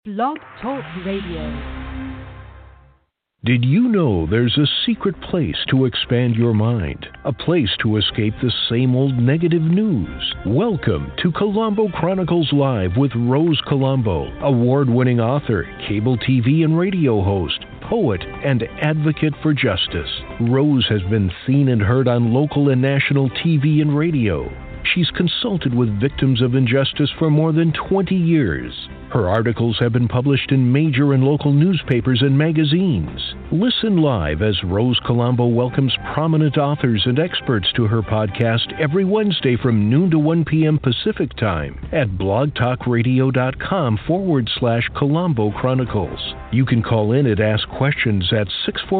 Blog Talk Radio. Did you know there's a secret place to expand your mind? A place to escape the same old negative news? Welcome to Colombo Chronicles Live with Rose Colombo, award-winning author, cable TV and radio host, poet, and advocate for justice. Rose has been seen and heard on local and national TV and radio. She's consulted with victims of injustice for more than 20 years. Her articles have been published in major and local newspapers and magazines. Listen live as Rose Colombo welcomes prominent authors and experts to her podcast every Wednesday from noon to 1 p.m. Pacific Time at blogtalkradio.com/Colombo Chronicles. You can call in and ask questions at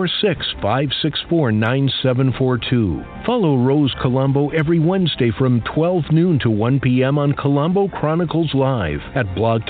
646-564-9742. Follow Rose Colombo every Wednesday from 12 noon to 1 p.m. on Colombo Chronicles Live at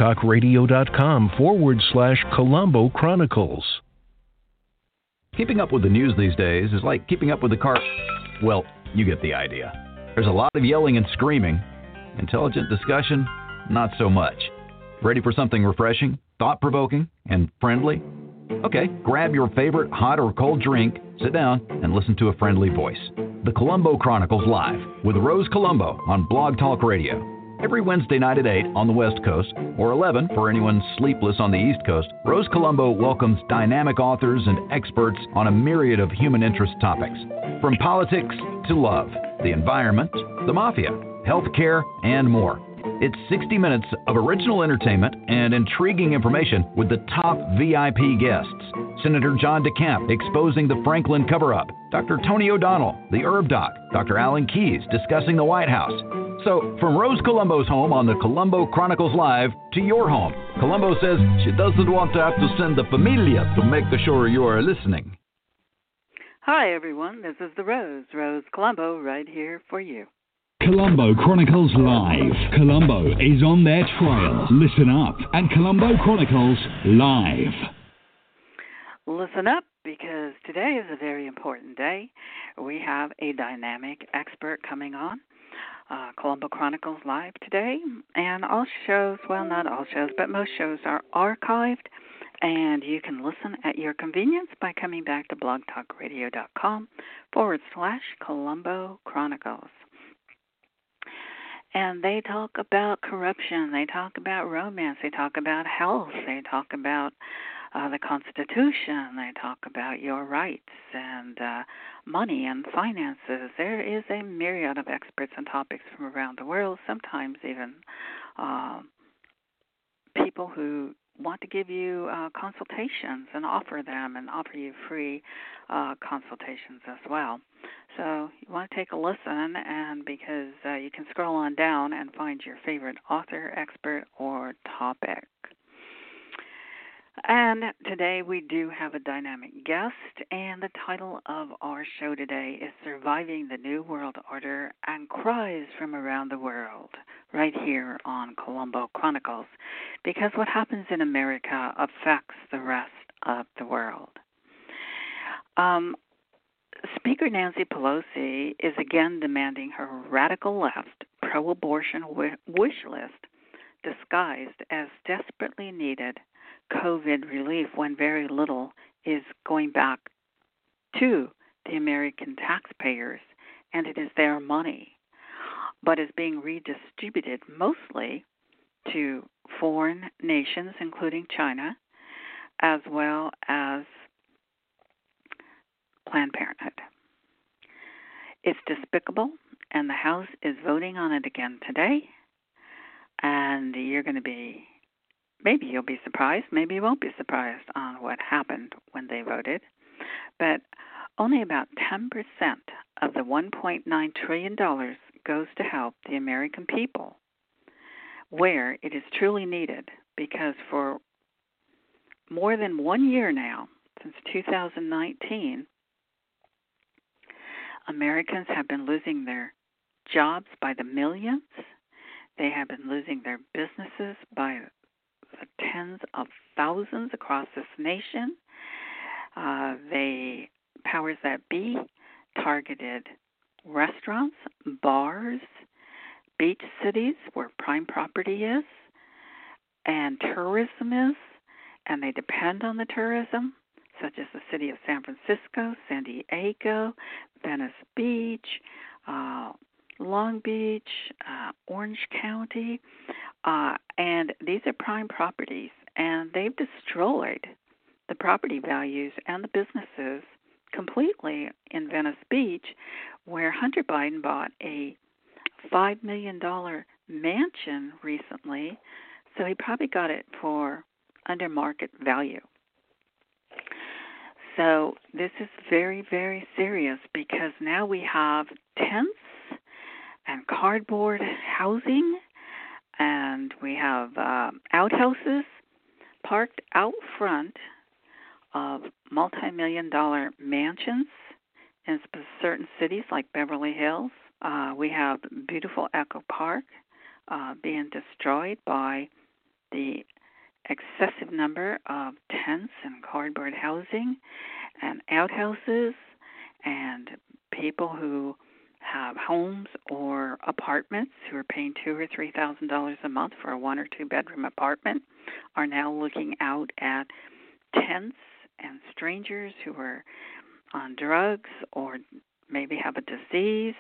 blogtalkradio.com/Colombo Chronicles. Keeping up with the news these days is like keeping up with the car. Well, you get the idea. There's a lot of yelling and screaming. Intelligent discussion, not so much. Ready for something refreshing, thought-provoking, and friendly? Okay, grab your favorite hot or cold drink, sit down, and listen to a friendly voice. The Colombo Chronicles Live with Rose Colombo on Blog Talk Radio. Every Wednesday night at 8 on the West Coast, or 11 for anyone sleepless on the East Coast, Rose Colombo welcomes dynamic authors and experts on a myriad of human interest topics. From politics to love, the environment, the mafia, healthcare, and more. It's 60 minutes of original entertainment and intriguing information with the top VIP guests. Senator John DeCamp exposing the Franklin cover-up, Dr. Tony O'Donnell, the Herb Doc, Dr. Alan Keyes discussing the White House. So, from Rose Colombo's home on the Colombo Chronicles Live to your home, Colombo says she doesn't want to have to send the familia to make sure you are listening. Hi, everyone. This is the Rose Colombo, right here for you. Colombo Chronicles Live. Colombo is on their trail. Listen up at Colombo Chronicles Live. Listen up, because today is a very important day. We have a dynamic expert coming on Colombo Chronicles Live today. And all shows, well, not all shows, but most shows are archived. And you can listen at your convenience by coming back to blogtalkradio.com/Colombo Chronicles. And they talk about corruption, they talk about romance, they talk about health, they talk about the Constitution, they talk about your rights and money and finances. There is a myriad of experts and topics from around the world, sometimes even people who want to give you consultations and offer you free consultations as well. So you want to take a listen, and because you can scroll on down and find your favorite author, expert, or topic. And today we do have a dynamic guest, and the title of our show today is Surviving the New World Order and Cries from Around the World, right here on Colombo Chronicles, because what happens in America affects the rest of the world. Speaker Nancy Pelosi is again demanding her radical left pro-abortion wish list disguised as desperately needed COVID relief when very little is going back to the American taxpayers, and it is their money, but is being redistributed mostly to foreign nations, including China, as well as Planned Parenthood. It's despicable, and the House is voting on it again today, and maybe you'll be surprised, maybe you won't be surprised on what happened when they voted, but only about 10% of the $1.9 trillion goes to help the American people where it is truly needed, because for more than 1 year now, since 2019, Americans have been losing their jobs by the millions. They have been losing their businesses by the tens of thousands across this nation. The powers that be targeted restaurants, bars, beach cities where prime property is, and tourism is, and they depend on the tourism, such as the city of San Francisco, San Diego, Venice Beach, Long Beach, Orange County, and these are prime properties, and they've destroyed the property values and the businesses completely in Venice Beach, where Hunter Biden bought a $5 million mansion recently, so he probably got it for under market value. So this is very, very serious because now we have tents and cardboard housing, and we have outhouses parked out front of multi-million-dollar mansions in certain cities like Beverly Hills. We have beautiful Echo Park being destroyed by the excessive number of tents and cardboard housing and outhouses, and people who have homes or apartments who are paying $2,000 or $3,000 a month for a 1 or 2 bedroom apartment are now looking out at tents and strangers who are on drugs or maybe have a disease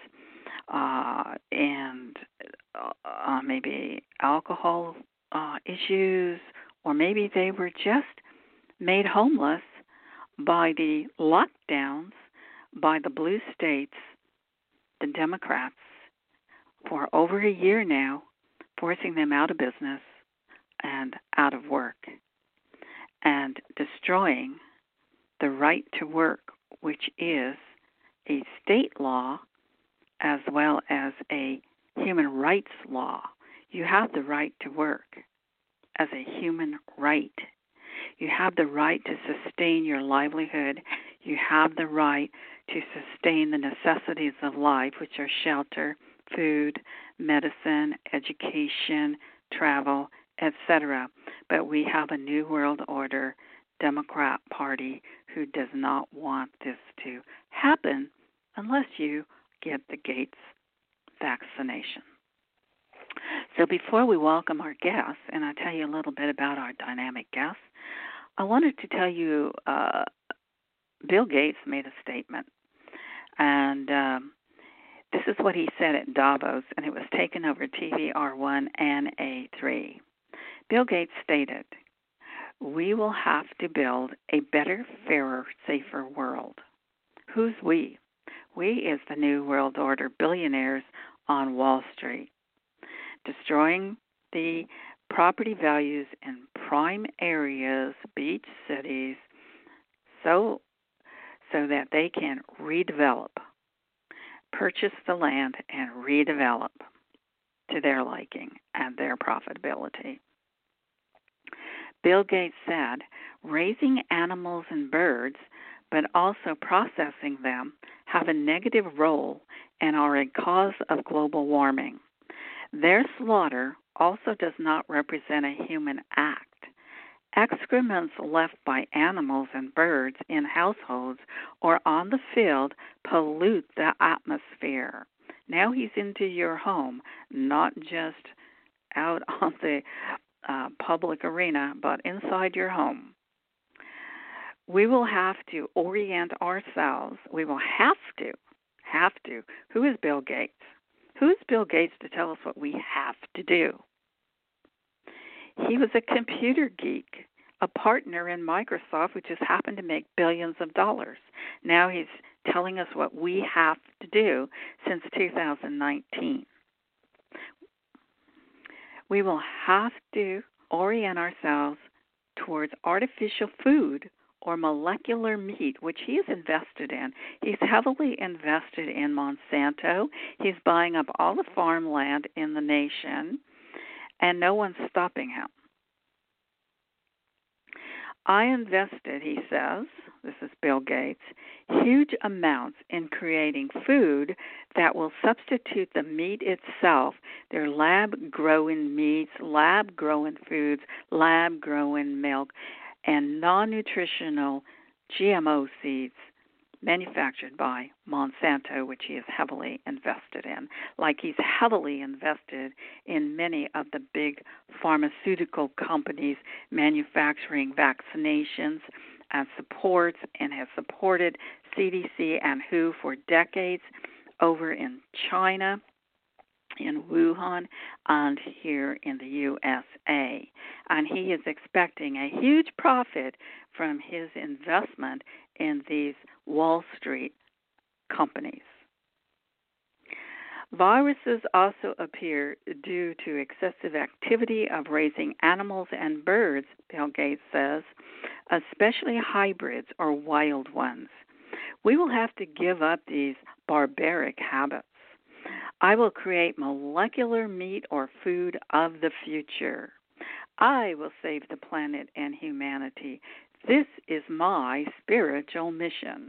and maybe alcohol issues, or maybe they were just made homeless by the lockdowns by the blue states, the Democrats, for over a year now, forcing them out of business and out of work and destroying the right to work, which is a state law as well as a human rights law. You have the right to work as a human right. You have the right to sustain your livelihood. You have the right to sustain the necessities of life, which are shelter, food, medicine, education, travel, etc. But we have a New World Order Democrat Party who does not want this to happen unless you get the Gates vaccination. So before we welcome our guests, and I tell you a little bit about our dynamic guests, I wanted to tell you Bill Gates made a statement, and this is what he said at Davos, and it was taken over TVR1 and A3. Bill Gates stated, "We will have to build a better, fairer, safer world." Who's we? We is the New World Order billionaires on Wall Street, destroying the property values in prime areas, beach cities, so that they can redevelop, purchase the land and redevelop to their liking and their profitability. Bill Gates said, raising animals and birds, but also processing them, have a negative role and are a cause of global warming. Their slaughter also does not represent a human act. Excrements left by animals and birds in households or on the field pollute the atmosphere. Now he's into your home, not just out on the public arena, but inside your home. We will have to orient ourselves. We will have to. Who is Bill Gates? Who is Bill Gates to tell us what we have to do? He was a computer geek, a partner in Microsoft, which has happened to make billions of dollars. Now he's telling us what we have to do since 2019. We will have to orient ourselves towards artificial food or molecular meat, which he is invested in. He's heavily invested in Monsanto. He's buying up all the farmland in the nation, and no one's stopping him. I invested, he says, this is Bill Gates, huge amounts in creating food that will substitute the meat itself. They're lab-grown meats, lab-grown foods, lab-grown milk, and non-nutritional GMO seeds manufactured by Monsanto, which he is heavily invested in, like he's heavily invested in many of the big pharmaceutical companies manufacturing vaccinations and supports and has supported CDC and WHO for decades over in China, in Wuhan, and here in the USA. And he is expecting a huge profit from his investment in these Wall Street companies. Viruses also appear due to excessive activity of raising animals and birds, Bill Gates says, especially hybrids or wild ones. We will have to give up these barbaric habits. I will create molecular meat or food of the future. I will save the planet and humanity. This is my spiritual mission.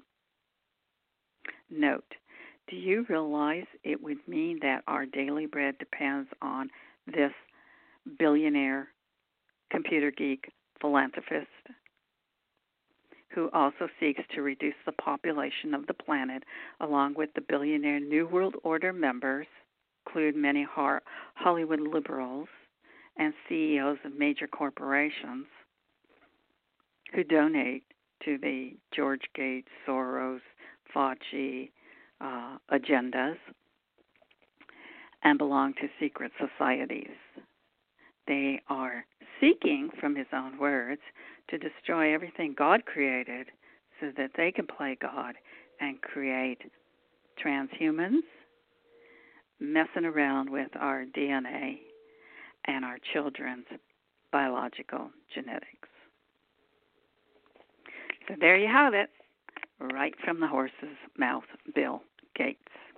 Note, do you realize it would mean that our daily bread depends on this billionaire, computer geek, philanthropist who also seeks to reduce the population of the planet, along with the billionaire New World Order members, include many Hollywood liberals and CEOs of major corporations who donate to the George Gates, Soros, Fauci agendas and belong to secret societies. They are seeking, from his own words, to destroy everything God created so that they can play God and create transhumans, messing around with our DNA and our children's biological genetics. So there you have it, right from the horse's mouth, Bill Gates.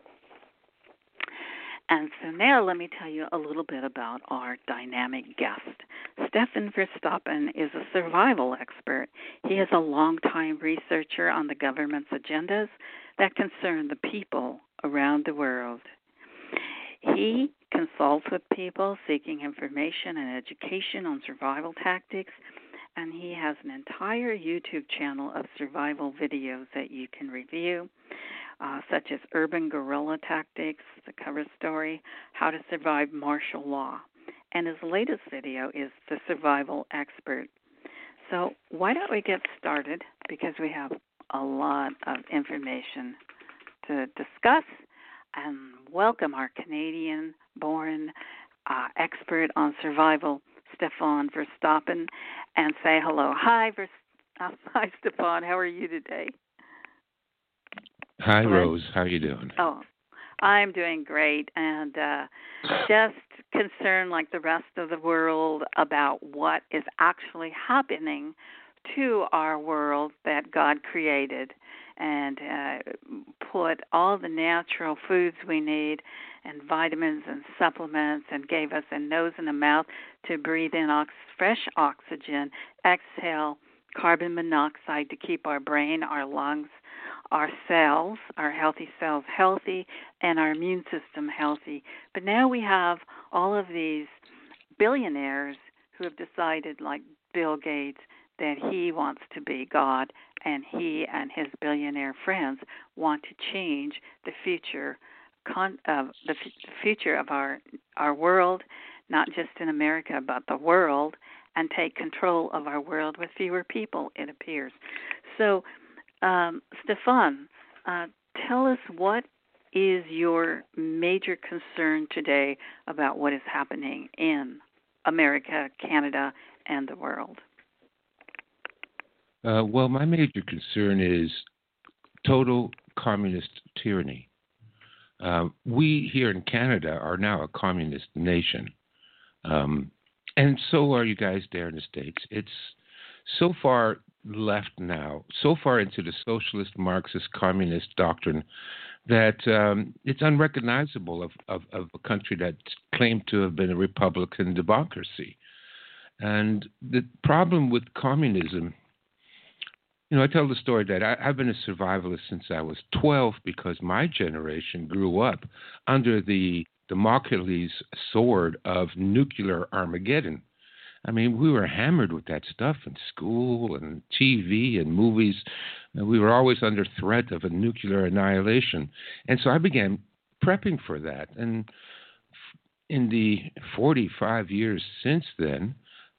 And so now let me tell you a little bit about our dynamic guest. Stefan Verstappen is a survival expert. He is a longtime researcher on the government's agendas that concern the people around the world. He consults with people seeking information and education on survival tactics, and he has an entire YouTube channel of survival videos that you can review, such as Urban Guerrilla Tactics, the cover story, How to Survive Martial Law. And his latest video is The Survival Expert. So why don't we get started, because we have a lot of information to discuss, and welcome our Canadian-born expert on survival, Stefan Verstappen, and say hello. Hi, Stefan. How are you today? Hi, Rose. How are you doing? Oh, I'm doing great, and just concerned like the rest of the world about what is actually happening to our world that God created and put all the natural foods we need and vitamins and supplements and gave us a nose and a mouth to breathe in fresh oxygen, exhale carbon monoxide to keep our brain, our lungs, our cells, our healthy cells healthy, and our immune system healthy. But now we have all of these billionaires who have decided, like Bill Gates, that he wants to be God, and he and his billionaire friends want to change the future of our world, not just in America, but the world, and take control of our world with fewer people, it appears. So, Stefan, tell us, what is your major concern today about what is happening in America, Canada, and the world? Well, my major concern is total communist tyranny. We here in Canada are now a communist nation, and so are you guys there in the States. It's so far left now, so far into the socialist, Marxist, communist doctrine that it's unrecognizable of a country that claimed to have been a Republican democracy. And the problem with communism, I tell the story that I've been a survivalist since I was 12 because my generation grew up under the Damocles sword of nuclear Armageddon. I mean, we were hammered with that stuff in school and TV and movies. And we were always under threat of a nuclear annihilation. And so I began prepping for that. And in the 45 years since then,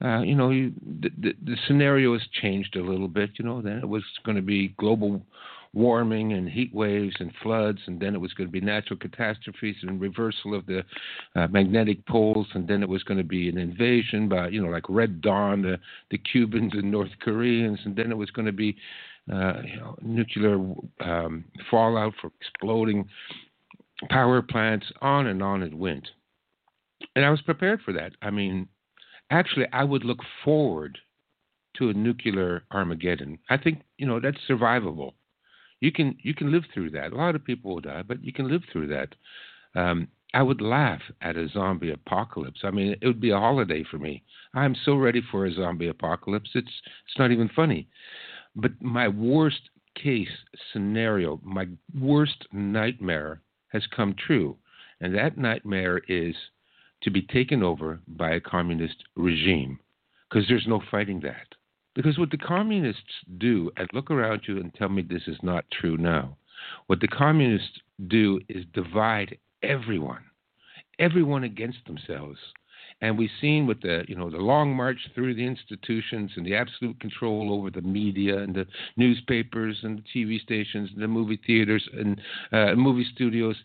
the scenario has changed a little bit. Then it was going to be global warming and heat waves and floods, and then it was going to be natural catastrophes and reversal of the magnetic poles, and then it was going to be an invasion by, like Red Dawn, the Cubans and North Koreans, and then it was going to be nuclear fallout for exploding power plants, on it went. And I was prepared for that. I mean, actually, I would look forward to a nuclear Armageddon. I think, that's survivable. You can live through that. A lot of people will die, but you can live through that. I would laugh at a zombie apocalypse. I mean, it would be a holiday for me. I'm so ready for a zombie apocalypse. It's not even funny. But my worst case scenario, my worst nightmare has come true. And that nightmare is to be taken over by a communist regime, because there's no fighting that. Because what the communists do, and look around you and tell me this is not true now, what the communists do is divide everyone against themselves. And we've seen with the long march through the institutions and the absolute control over the media and the newspapers and the TV stations and the movie theaters and movie studios,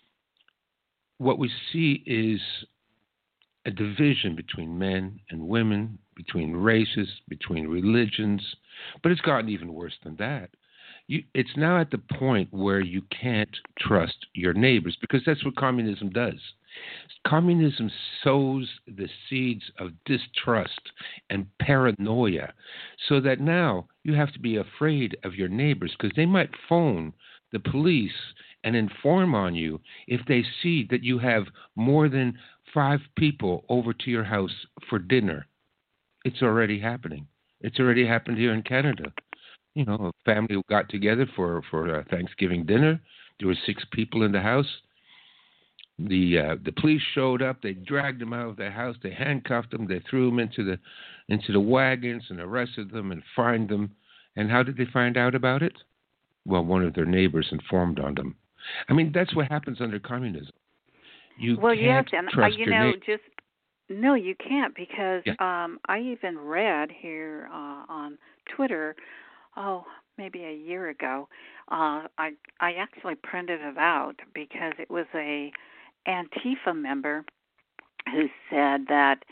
what we see is a division between men and women, between races, between religions. But it's gotten even worse than that. It's now at the point where you can't trust your neighbors, because that's what communism does. Communism sows the seeds of distrust and paranoia, so that now you have to be afraid of your neighbors, because they might phone the police and inform on you if they see that you have more than 5 people over to your house for dinner. It's already happening. It's already happened here in Canada. A family got together for Thanksgiving dinner. There were 6 people in the house. The police showed up. They dragged them out of their house. They handcuffed them. They threw them into the wagons and arrested them and fined them. And how did they find out about it? Well, one of their neighbors informed on them. I mean, that's what happens under communism. You can't trust your neighbor. No, you can't, because Yeah. I even read here on Twitter, maybe a year ago, I actually printed it out because it was a Antifa member who said that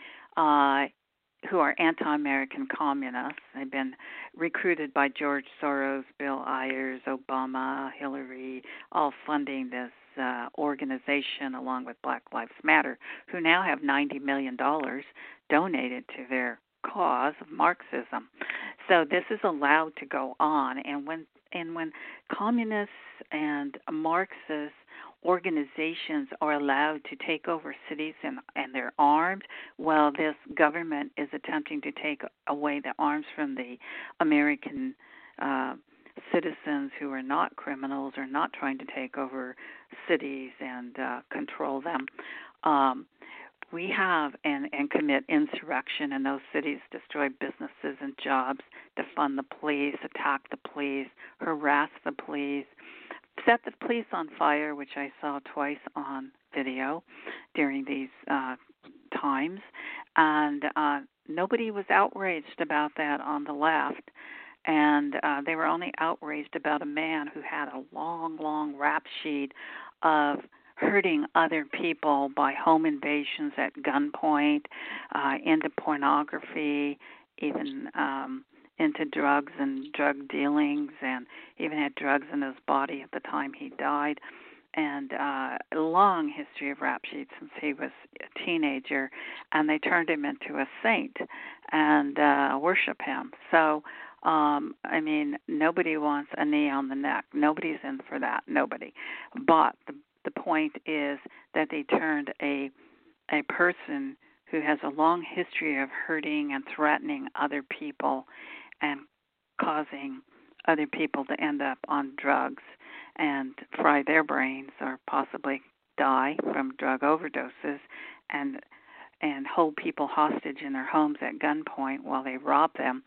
who are anti-American communists. They've been recruited by George Soros, Bill Ayers, Obama, Hillary, all funding this organization along with Black Lives Matter, who now have $90 million donated to their cause of Marxism. So this is allowed to go on, and when communists and Marxist organizations are allowed to take over cities and they're armed, well, this government is attempting to take away the arms from the American citizens who are not criminals or not trying to take over cities and control them. We have and commit insurrection in those cities, destroy businesses and jobs, defund the police, attack the police, harass the police, set the police on fire, which I saw twice on video during these times. And nobody was outraged about that on the left. And they were only outraged about a man who had a long, long rap sheet of hurting other people by home invasions at gunpoint, into pornography, even into drugs and drug dealings, and even had drugs in his body at the time he died. And a long history of rap sheets since he was a teenager, and they turned him into a saint and worship him. So, I mean, nobody wants a knee on the neck. Nobody's in for that. Nobody. But the point is that they turned a person who has a long history of hurting and threatening other people and causing other people to end up on drugs and fry their brains or possibly die from drug overdoses, and and hold people hostage in their homes at gunpoint while they rob them,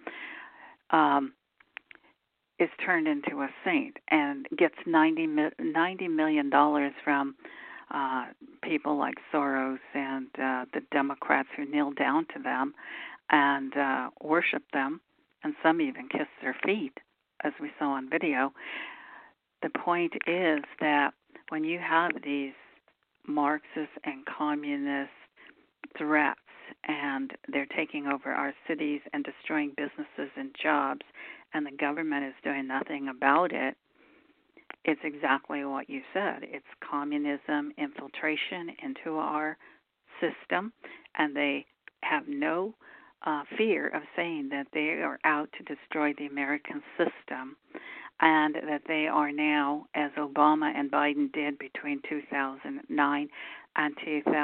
is turned into a saint and gets $90 million from people like Soros and the Democrats who kneel down to them and worship them, and some even kiss their feet, as we saw on video. The point is that when you have these Marxist and communist threats and they're taking over our cities and destroying businesses and jobs, and the government is doing nothing about it, it's exactly what you said. It's communism infiltration into our system, and they have no fear of saying that they are out to destroy the American system, and that they are now, as Obama and Biden did between 2009 and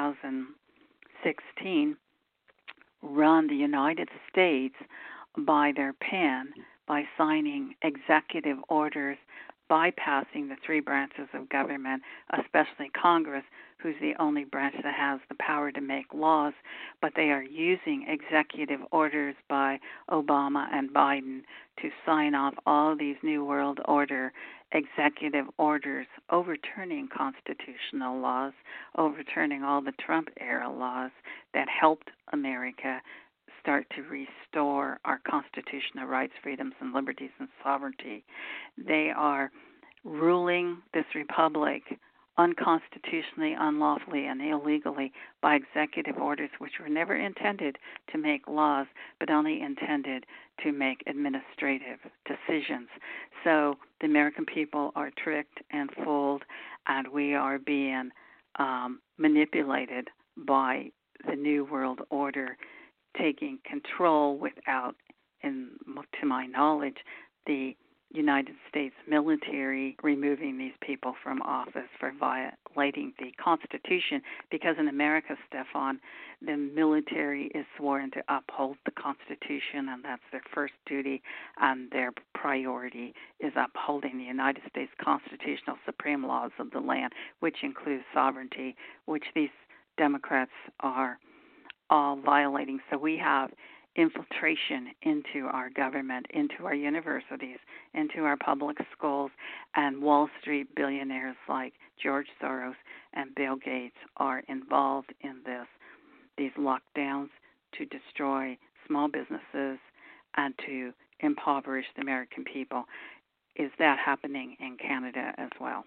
2016, run the United States by their pen, by signing executive orders, bypassing the three branches of government, especially Congress, who's the only branch that has the power to make laws, but they are using executive orders by Obama and Biden to sign off all these New World Order executive orders, overturning constitutional laws, overturning all the Trump-era laws that helped America start to restore our constitutional rights, freedoms, and liberties and sovereignty. They are ruling this republic unconstitutionally, unlawfully, and illegally by executive orders which were never intended to make laws, but only intended to make administrative decisions. So the American people are tricked and fooled, and we are being manipulated by the New World Order, taking control without, to my knowledge, the United States military removing these people from office for violating the Constitution, because in America, Stefan, the military is sworn to uphold the Constitution, and that's their first duty, and their priority is upholding the United States constitutional supreme laws of the land, which includes sovereignty, which these Democrats are all violating. So we have infiltration into our government, into our universities, into our public schools, and Wall Street billionaires like George Soros and Bill Gates are involved in these lockdowns to destroy small businesses and to impoverish the American people. Is that happening in Canada as well?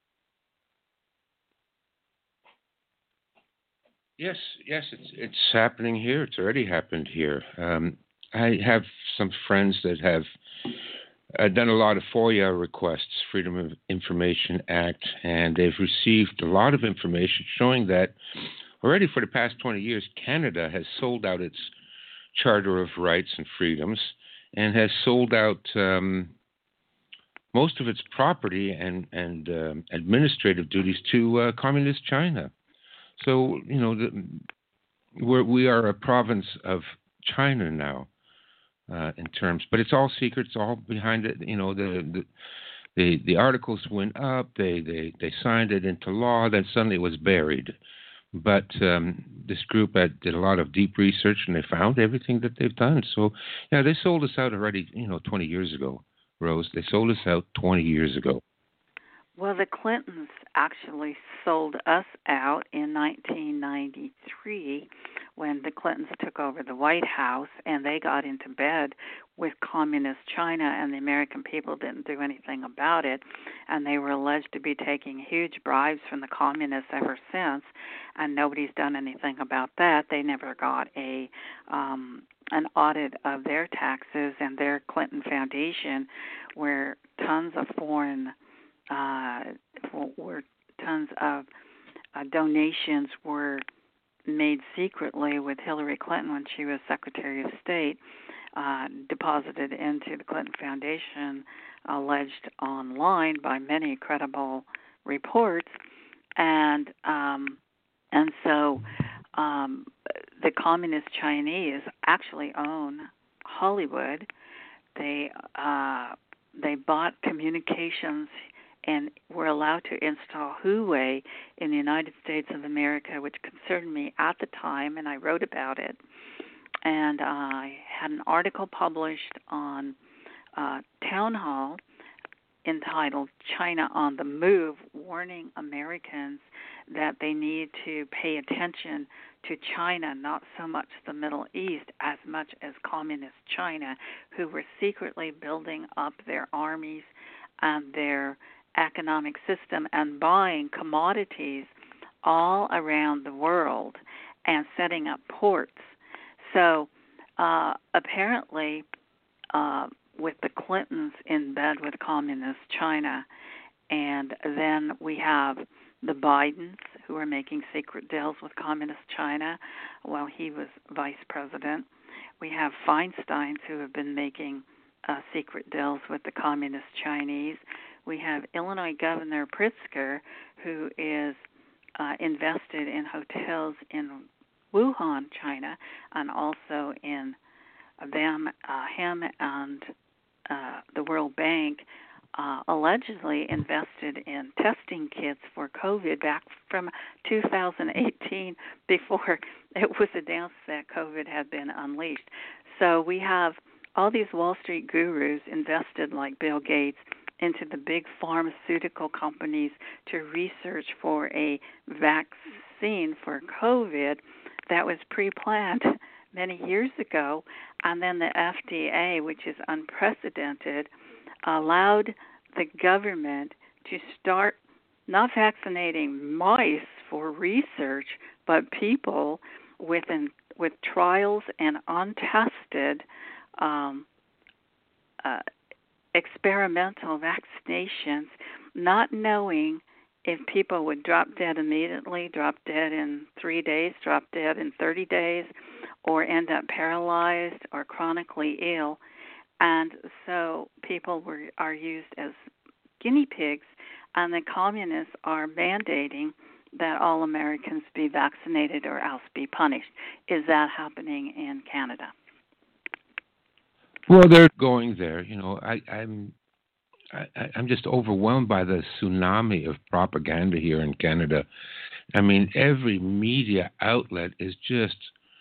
Yes, it's happening here. It's already happened here. I have some friends that have done a lot of FOIA requests, Freedom of Information Act, and they've received a lot of information showing that already for the past 20 years, Canada has sold out its Charter of Rights and Freedoms and has sold out most of its property and administrative duties to Communist China. So, you know, we are a province of China now in terms, but it's all secret. It's all behind it. You know, the articles went up. They signed it into law. Then suddenly it was buried. But this group did a lot of deep research, and they found everything that they've done. So, yeah, they sold us out already, 20 years ago, Rose. They sold us out 20 years ago. Well, the Clintons actually sold us out in 1993 when the Clintons took over the White House, and they got into bed with Communist China, and the American people didn't do anything about it, and they were alleged to be taking huge bribes from the communists ever since, and nobody's done anything about that. They never got an audit of their taxes, and their Clinton Foundation, where tons of donations were made secretly with Hillary Clinton when she was Secretary of State, deposited into the Clinton Foundation, alleged online by many credible reports, and so the Communist Chinese actually own Hollywood. They bought communications and were allowed to install Huawei in the United States of America, which concerned me at the time, and I wrote about it. And I had an article published on Town Hall entitled China on the Move, warning Americans that they need to pay attention to China, not so much the Middle East as much as communist China, who were secretly building up their armies and their economic system and buying commodities all around the world and setting up ports. So apparently with the Clintons in bed with communist China, and then we have the Bidens who are making secret deals with communist China while he was vice president. We have Feinsteins who have been making secret deals with the communist Chinese. We have Illinois Governor Pritzker, who is invested in hotels in Wuhan, China, and also in him and the World Bank allegedly invested in testing kits for COVID back from 2018, before it was announced that COVID had been unleashed. So we have all these Wall Street gurus invested, like Bill Gates, into the big pharmaceutical companies to research for a vaccine for COVID that was pre-planned many years ago. And then the FDA, which is unprecedented, allowed the government to start not vaccinating mice for research, but people with trials and untested experimental vaccinations, not knowing if people would drop dead immediately, drop dead in 3 days, drop dead in 30 days, or end up paralyzed or chronically ill. And so people are used as guinea pigs, and the communists are mandating that all Americans be vaccinated or else be punished. Is that happening in Canada? Well, they're going there. You know, I'm just overwhelmed by the tsunami of propaganda here in Canada. I mean, every media outlet is just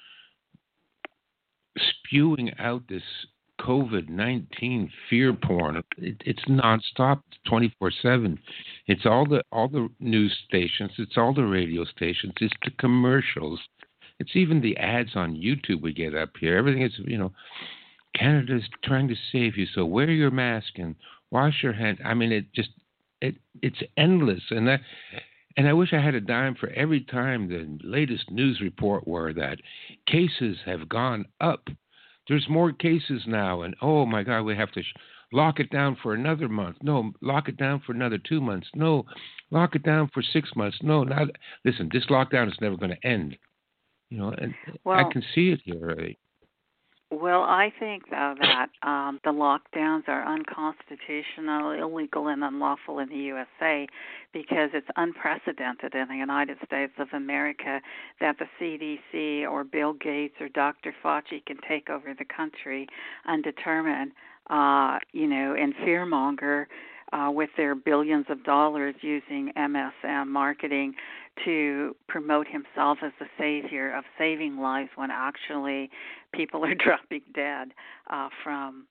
spewing out this COVID-19 fear porn. It's nonstop, 24/7. It's all the news stations. It's all the radio stations. It's the commercials. It's even the ads on YouTube we get up here. Everything is, you know, Canada's trying to save you, so wear your mask and wash your hands. I mean, it's endless, and I wish I had a dime for every time the latest news report were that cases have gone up. There's more cases now, and oh my God, we have to lock it down for another month. No, lock it down for another 2 months. No, lock it down for 6 months. No, not. Listen, this lockdown is never going to end. You know, and I can see it here already. Well, I think, though, that the lockdowns are unconstitutional, illegal, and unlawful in the USA because it's unprecedented in the United States of America that the CDC or Bill Gates or Dr. Fauci can take over the country and determine, and fearmonger with their billions of dollars using MSM marketing to promote himself as the savior of saving lives when actually people are dropping dead from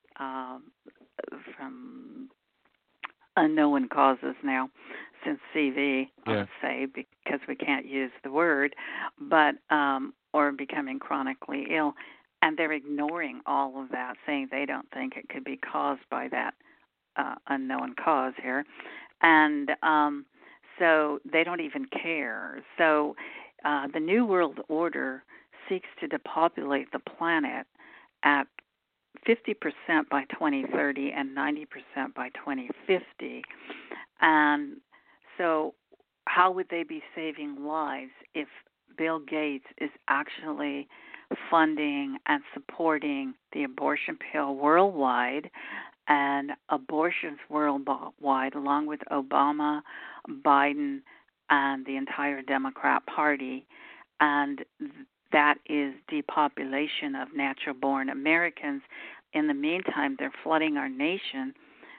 unknown causes now, since CV, let's say, because we can't use the word, but or becoming chronically ill. And they're ignoring all of that, saying they don't think it could be caused by that unknown cause here. And so they don't even care. So the New World Order seeks to depopulate the planet at 50% by 2030 and 90% by 2050. And so how would they be saving lives if Bill Gates is actually funding and supporting the abortion pill worldwide and abortions worldwide, along with Obama, Biden, and the entire Democrat Party? And that is depopulation of natural-born Americans. In the meantime, they're flooding our nation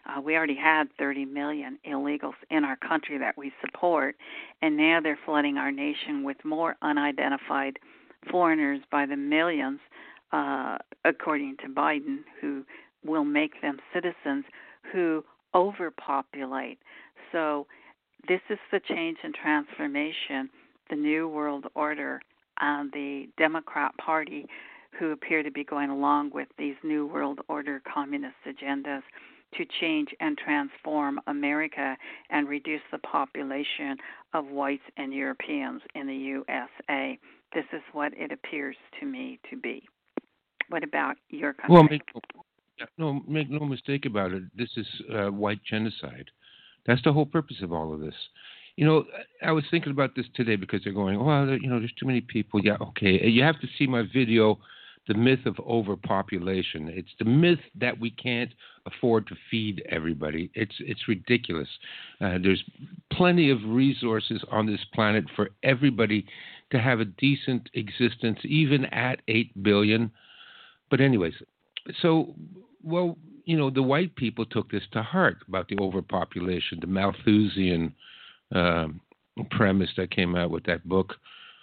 We already had 30 million illegals in our country that we support, and now they're flooding our nation with more unidentified foreigners by the millions, according to Biden, who will make them citizens who overpopulate. So this is the change and transformation, the New World Order, and the Democrat Party, who appear to be going along with these New World Order communist agendas to change and transform America and reduce the population of whites and Europeans in the USA. This is what it appears to me to be. What about your country? Well, make no mistake about it. This is white genocide. That's the whole purpose of all of this. You know, I was thinking about this today because they're going, well, you know, there's too many people. Yeah, okay. You have to see my video, The Myth of Overpopulation. It's the myth that we can't afford to feed everybody. It's ridiculous. There's plenty of resources on this planet for everybody to have a decent existence, even at 8 billion. But anyways, so, well, you know, the white people took this to heart about the overpopulation, the Malthusian premise that came out with that book.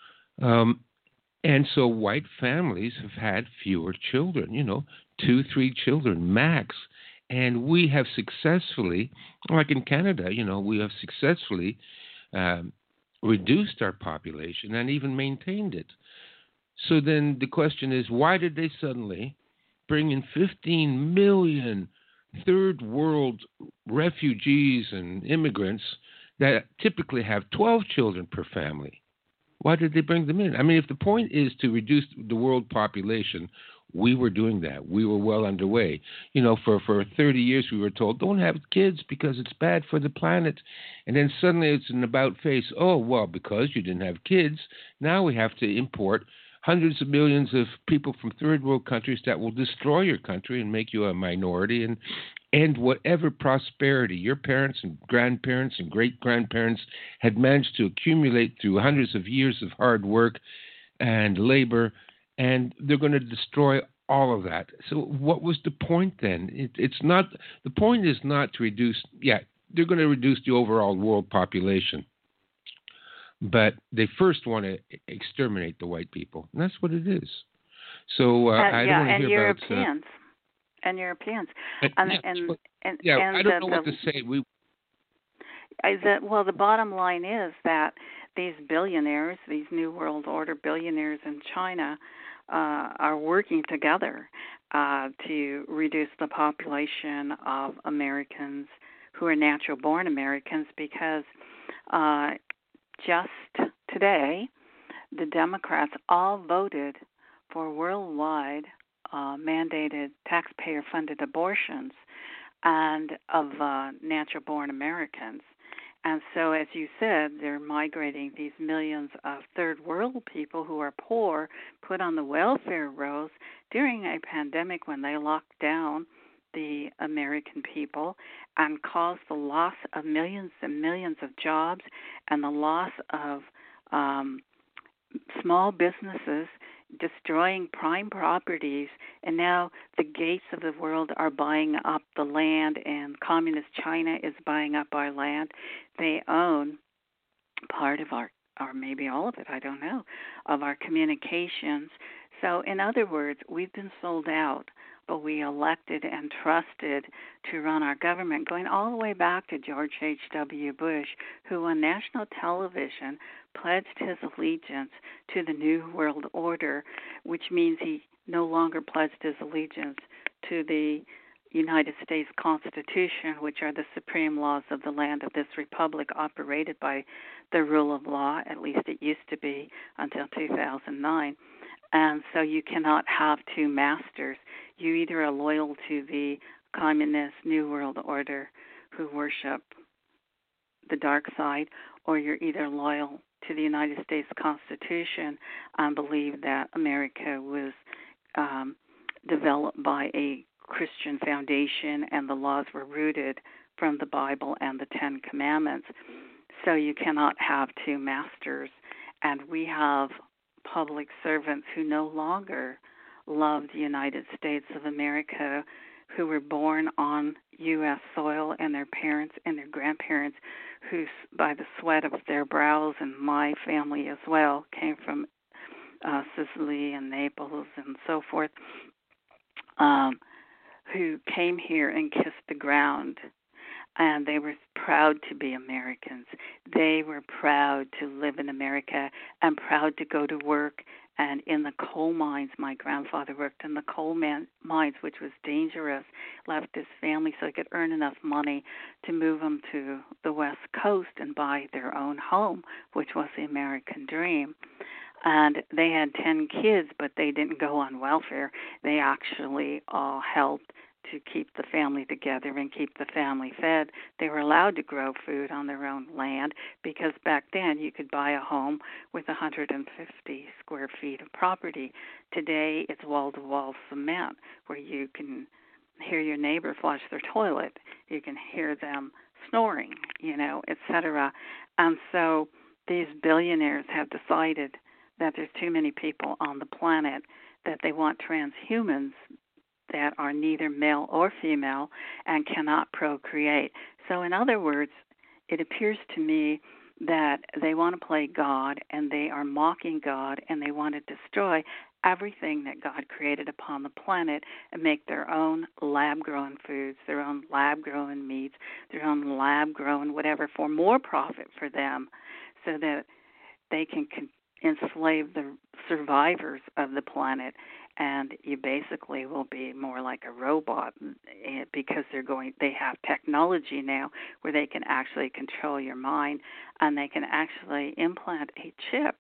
And so white families have had fewer children, you know, 2-3 children max. And we have successfully, like in Canada, you know, we have successfully reduced our population and even maintained it. So then the question is, why did they suddenly bring in 15 million third world refugees and immigrants that typically have 12 children per family? Why did they bring them in? I mean, if the point is to reduce the world population, we were doing that. We were well underway. You know, for 30 years we were told, don't have kids because it's bad for the planet. And then suddenly it's an about face. Oh, well, because you didn't have kids, now we have to import hundreds of millions of people from third world countries that will destroy your country and make you a minority and end whatever prosperity your parents and grandparents and great-grandparents had managed to accumulate through hundreds of years of hard work and labor, and they're going to destroy all of that. So what was the point then? It's not, the point is not to reduce, they're going to reduce the overall world population. But they first want to exterminate the white people, and that's what it is. So I don't want to hear Europeans. And Europeans. I don't know what to say. The bottom line is that these billionaires, these New World Order billionaires in China, are working together to reduce the population of Americans who are natural-born Americans because just today, the Democrats all voted for worldwide mandated taxpayer-funded abortions and of natural-born Americans. And so, as you said, they're migrating these millions of third-world people who are poor, put on the welfare rolls during a pandemic when they locked down the American people and caused the loss of millions and millions of jobs and the loss of small businesses, destroying prime properties, and now the Gates of the world are buying up the land, and communist China is buying up our land. They own part of our, or maybe all of it, I don't know, of our communications. So in other words, we've been sold out, but we elected and trusted to run our government, going all the way back to George H.W. Bush, who on national television pledged his allegiance to the New World Order, which means he no longer pledged his allegiance to the United States Constitution, which are the supreme laws of the land of this republic operated by the rule of law, at least it used to be until 2009. And so you cannot have two masters. You either are loyal to the communist New World Order who worship the dark side, or you're either loyal to the United States Constitution and believe that America was developed by a Christian foundation and the laws were rooted from the Bible and the Ten Commandments. So you cannot have two masters. And we have public servants who no longer love the United States of America, who were born on U.S. soil, and their parents and their grandparents, who, by the sweat of their brows, and my family as well, came from Sicily and Naples and so forth, who came here and kissed the ground. And they were proud to be Americans. They were proud to live in America and proud to go to work. And in the coal mines, my grandfather worked in the coal mines, which was dangerous, left his family so he could earn enough money to move them to the West Coast and buy their own home, which was the American dream. And they had 10 kids, but they didn't go on welfare. They actually all helped to keep the family together and keep the family fed. They were allowed to grow food on their own land because back then you could buy a home with 150 square feet of property. Today it's wall-to-wall cement where you can hear your neighbor flush their toilet. You can hear them snoring, etc. And so these billionaires have decided that there's too many people on the planet, that they want transhumans that are neither male or female and cannot procreate. So in other words, it appears to me that they want to play God, and they are mocking God, and they want to destroy everything that God created upon the planet and make their own lab-grown foods, their own lab-grown meats, their own lab-grown whatever for more profit for them, so that they can enslave the survivors of the planet, and you basically will be more like a robot because they have technology now where they can actually control your mind, and they can actually implant a chip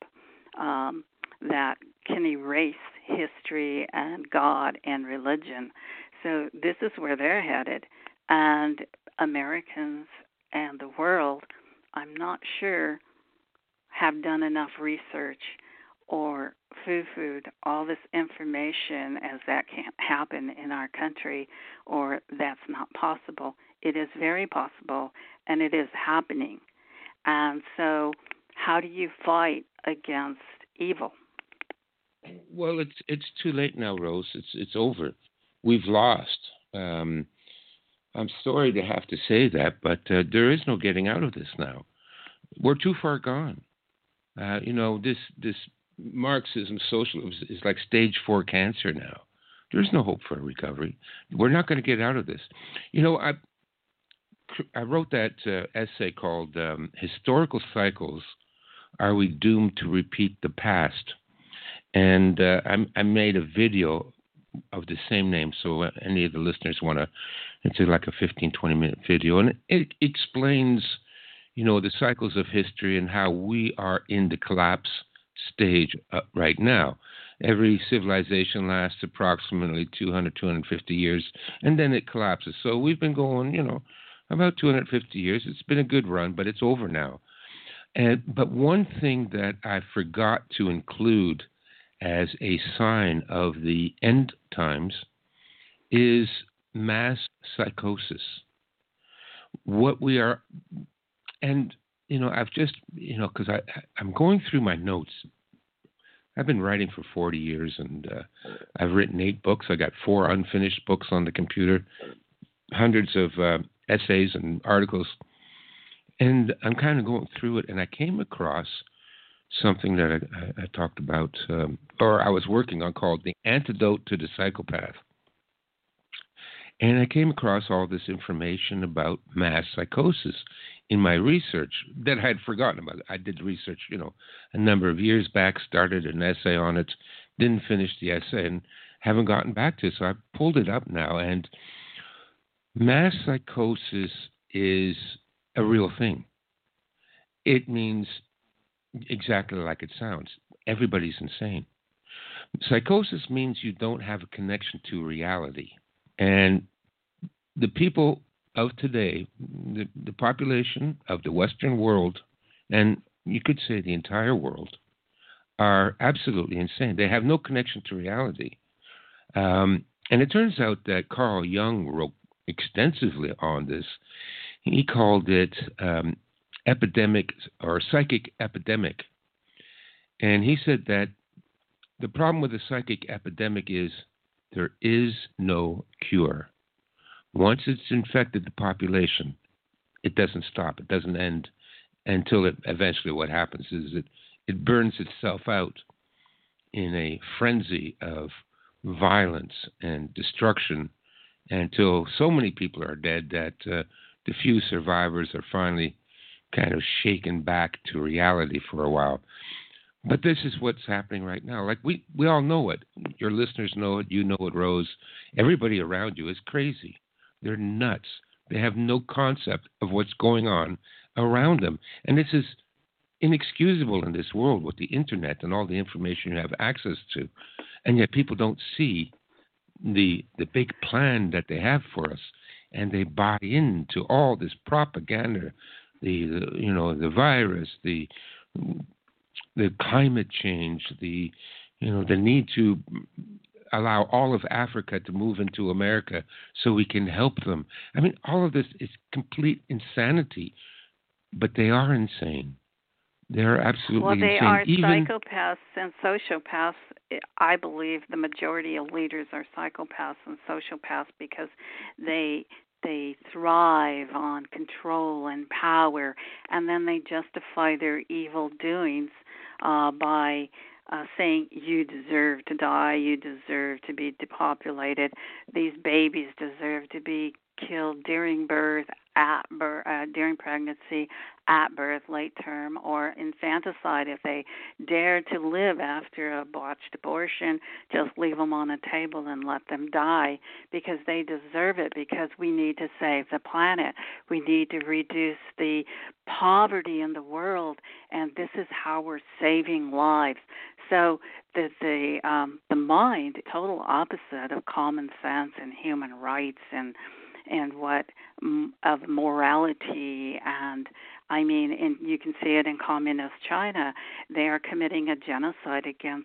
that can erase history and God and religion. So this is where they're headed, and Americans and the world, I'm not sure, have done enough research or foo-fooed all this information as that can't happen in our country, or that's not possible. It is very possible, and it is happening. And so how do you fight against evil? Well, it's too late now, Rose. It's over. We've lost. I'm sorry to have to say that, but there is no getting out of this now. We're too far gone. This Marxism, socialism is like stage 4 cancer now. There's no hope for a recovery. We're not going to get out of this. I wrote that essay called Historical Cycles, Are We Doomed to Repeat the Past? And I made a video of the same name, so any of the listeners want to, it's like a 15, 20-minute video, and it explains the cycles of history and how we are in the collapse stage right now. Every civilization lasts approximately 200, 250 years, and then it collapses. So we've been going, about 250 years. It's been a good run, but it's over now. But one thing that I forgot to include as a sign of the end times is mass psychosis. What we are... And, I've just, because I'm going through my notes. I've been writing for 40 years, and I've written 8 books. I got 4 unfinished books on the computer, hundreds of essays and articles. And I'm kind of going through it, and I came across something that I talked about, or I was working on, called The Antidote to the Psychopath. And I came across all this information about mass psychosis in my research that I had forgotten about. I did research, a number of years back, started an essay on it, didn't finish the essay, and haven't gotten back to it. So I pulled it up now, and mass psychosis is a real thing. It means exactly like it sounds. Everybody's insane. Psychosis means you don't have a connection to reality. And the people of today, the population of the Western world, and you could say the entire world, are absolutely insane. They have no connection to reality. And it turns out that Carl Jung wrote extensively on this. He called it epidemic or psychic epidemic. And he said that the problem with the psychic epidemic is there is no cure. Once it's infected the population, it doesn't stop. It doesn't end until eventually what happens is it burns itself out in a frenzy of violence and destruction until so many people are dead that the few survivors are finally kind of shaken back to reality for a while. But this is what's happening right now. Like we all know it. Your listeners know it. You know it, Rose. Everybody around you is crazy. They're nuts. They have no concept of what's going on around them. And this is inexcusable in this world with the internet and all the information you have access to. And yet people don't see the big plan that they have for us. And they buy into all this propaganda, the virus, the climate change, the need to allow all of Africa to move into America so we can help them. I mean, all of this is complete insanity, but they are insane. They're absolutely insane. Well, they are psychopaths and sociopaths. I believe the majority of leaders are psychopaths and sociopaths because they thrive on control and power, and then they justify their evil doings by saying you deserve to die, you deserve to be depopulated, these babies deserve to be killed during birth, during pregnancy, at birth, late term, or infanticide. If they dare to live after a botched abortion, just leave them on a table and let them die because they deserve it, because we need to save the planet. We need to reduce the poverty in the world, and this is how we're saving lives. So the mind, total opposite of common sense and human rights and what of morality, and I mean, you can see it in communist China. They are committing a genocide against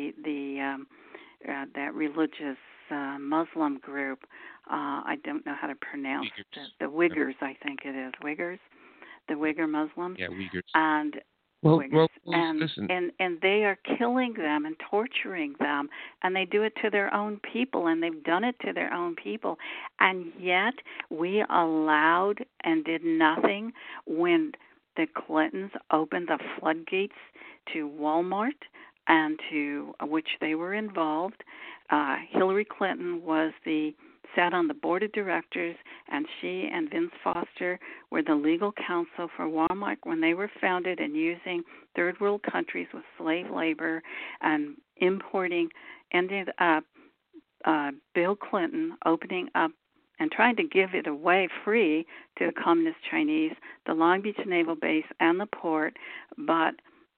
that religious Muslim group. I don't know how to pronounce the Uyghurs. I think it is Uyghurs, the Uyghur Muslims. Yeah, Uyghurs. And Well, listen. And they are killing them and torturing them, and they do it to their own people, and they've done it to their own people, and yet we allowed and did nothing when the Clintons opened the floodgates to Walmart and to which they were involved. Hillary Clinton sat on the board of directors, and she and Vince Foster were the legal counsel for Walmart when they were founded, and using third world countries with slave labor and ended up Bill Clinton opening up and trying to give it away free to the communist Chinese, the Long Beach Naval Base and the port, but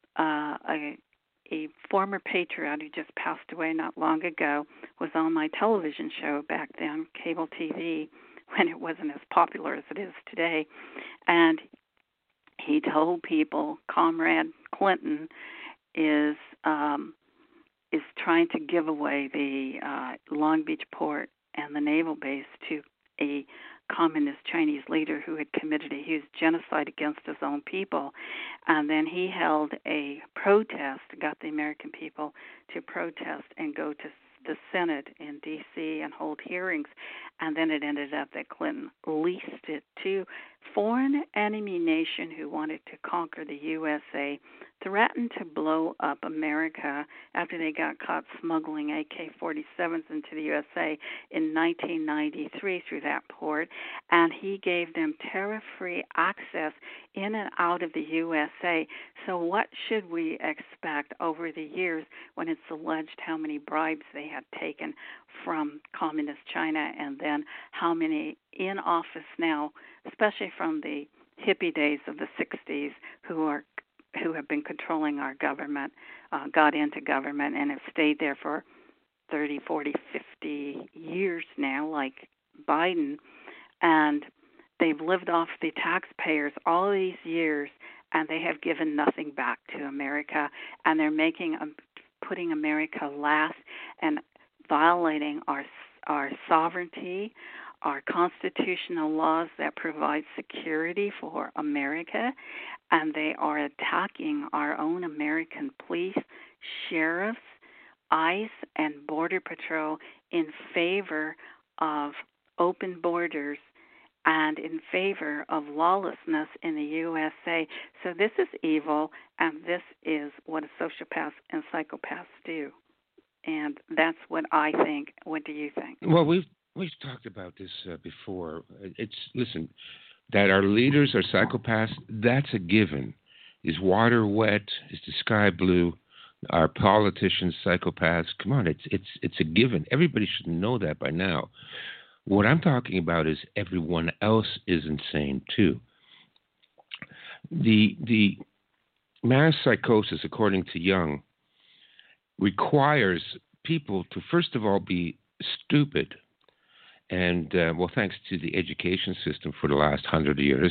a former patriot who just passed away not long ago was on my television show back then, cable TV, when it wasn't as popular as it is today. And he told people Comrade Clinton is trying to give away the Long Beach port and the naval base to a communist Chinese leader who had committed a huge genocide against his own people. And then he held a protest, got the American people to protest and go to the Senate in D.C. and hold hearings. And then it ended up that Clinton leased it to foreign enemy nation who wanted to conquer the USA, threatened to blow up America after they got caught smuggling AK-47s into the USA in 1993 through that port, and he gave them tariff-free access in and out of the USA. So what should we expect over the years when it's alleged how many bribes they had taken from communist China, and then how many in office now, especially from the hippie days of the 60s, who have been controlling our government, got into government and have stayed there for 30, 40, 50 years now, like Biden, and they've lived off the taxpayers all these years, and they have given nothing back to America, and they're putting America last and violating our sovereignty, our constitutional laws that provide security for America, and they are attacking our own American police, sheriffs, ICE, and Border Patrol in favor of open borders and in favor of lawlessness in the USA. So this is evil, and this is what sociopaths and psychopaths do. And that's what I think. What do you think? Well, we've talked about this before. Listen, that our leaders are psychopaths, that's a given. Is water wet? Is the sky blue? Are politicians psychopaths? Come on, it's a given. Everybody should know that by now. What I'm talking about is everyone else is insane too. The mass psychosis, according to Jung, requires people to first of all be stupid. And, thanks to the education system for the last 100 years,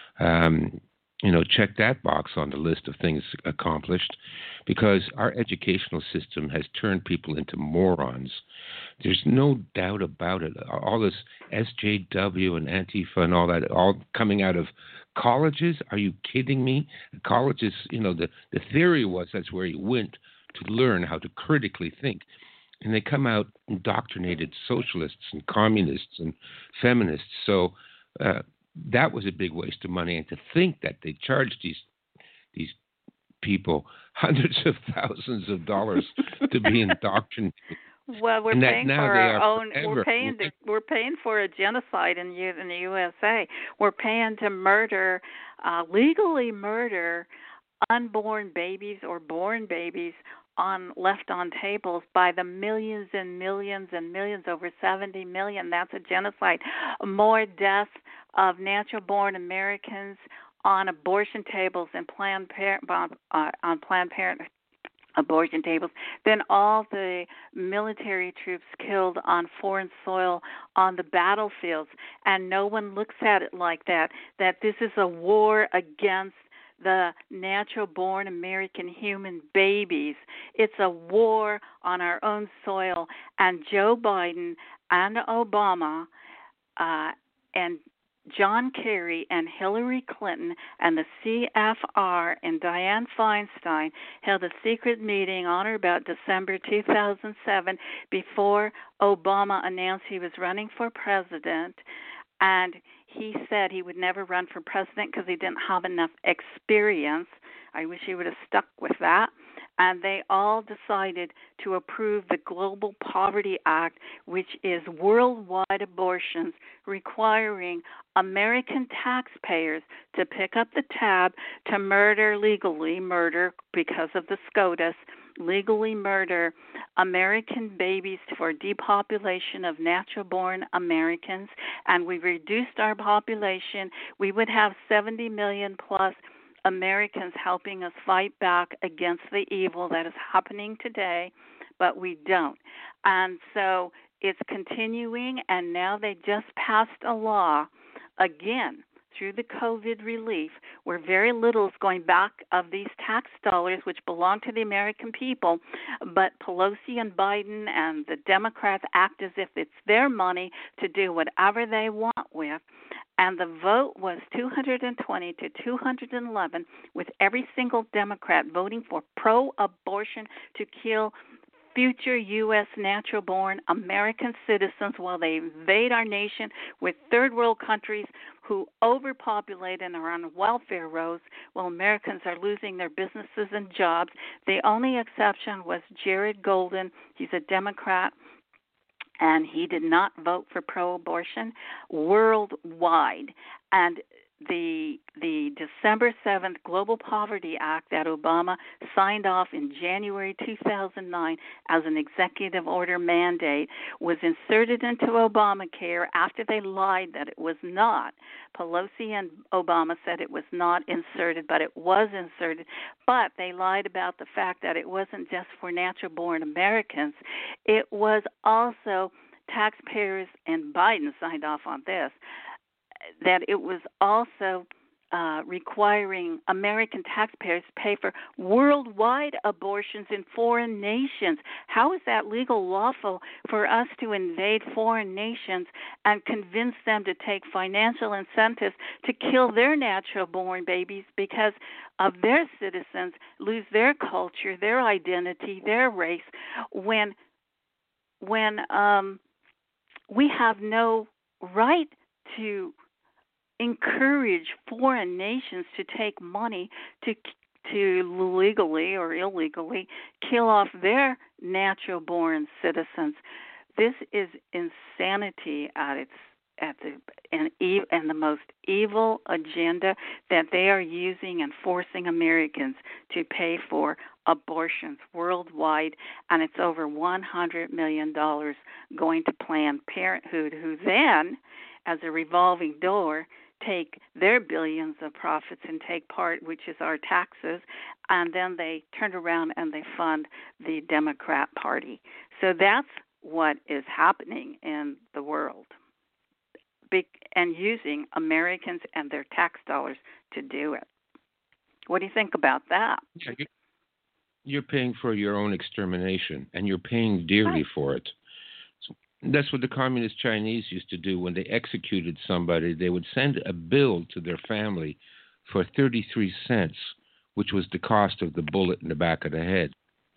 check that box on the list of things accomplished, because our educational system has turned people into morons. There's no doubt about it. All this SJW and Antifa and all that, all coming out of colleges. Are you kidding me? Colleges, the theory was that's where you went to learn how to critically think. And they come out indoctrinated socialists and communists and feminists. So that was a big waste of money. And to think that they charged these people hundreds of thousands of dollars to be indoctrinated. Well, we're paying for our own. We're paying for a genocide in the USA. We're paying to murder, legally murder, unborn babies or born babies left on tables by the millions and millions and millions, over 70 million. That's a genocide. More deaths of natural-born Americans on abortion tables and Planned Parenthood abortion tables than all the military troops killed on foreign soil on the battlefields. And no one looks at it like that this is a war against the natural-born American human babies. It's a war on our own soil. And Joe Biden and Obama and John Kerry and Hillary Clinton and the CFR and Dianne Feinstein held a secret meeting on or about December 2007 before Obama announced he was running for president. And he said he would never run for president because he didn't have enough experience. I wish he would have stuck with that. And they all decided to approve the Global Poverty Act, which is worldwide abortions requiring American taxpayers to pick up the tab to legally murder because of the SCOTUS, legally murder American babies for depopulation of natural-born Americans. And we reduced our population. We would have 70 million plus Americans helping us fight back against the evil that is happening today, but we don't. And so it's continuing, and now they just passed a law again through the COVID relief where very little is going back of these tax dollars which belong to the American people, but Pelosi and Biden and the Democrats act as if it's their money to do whatever they want with. And the vote was 220 to 211, with every single Democrat voting for pro-abortion to kill future U.S. natural-born American citizens while they invade our nation with third world countries who overpopulate and are on welfare rolls while Americans are losing their businesses and jobs. The only exception was Jared Golden. He's a Democrat, and he did not vote for pro-abortion worldwide. And the December 7th Global Poverty Act that Obama signed off in January 2009 as an executive order mandate was inserted into Obamacare after they lied that it was not. Pelosi and Obama said it was not inserted, but it was inserted. But they lied about the fact that it wasn't just for natural-born Americans. It was also taxpayers, and Biden signed off on this, that it was also requiring American taxpayers pay for worldwide abortions in foreign nations. How is that legal lawful for us to invade foreign nations and convince them to take financial incentives to kill their natural-born babies because of their citizens lose their culture, their identity, their race, when we have no right to encourage foreign nations to take money to legally or illegally kill off their natural born citizens. This is insanity at the most evil agenda that they are using and forcing Americans to pay for abortions worldwide, and it's over $100 million going to Planned Parenthood, who then, as a revolving door, take their billions of profits and take part, which is our taxes, and then they turn around and they fund the Democrat Party. So that's what is happening in the world, and using Americans and their tax dollars to do it. What do you think about that? Yeah, you're paying for your own extermination, and you're paying dearly for it. So that's what the communist Chinese used to do when they executed somebody. They would send a bill to their family for 33 cents, which was the cost of the bullet in the back of the head.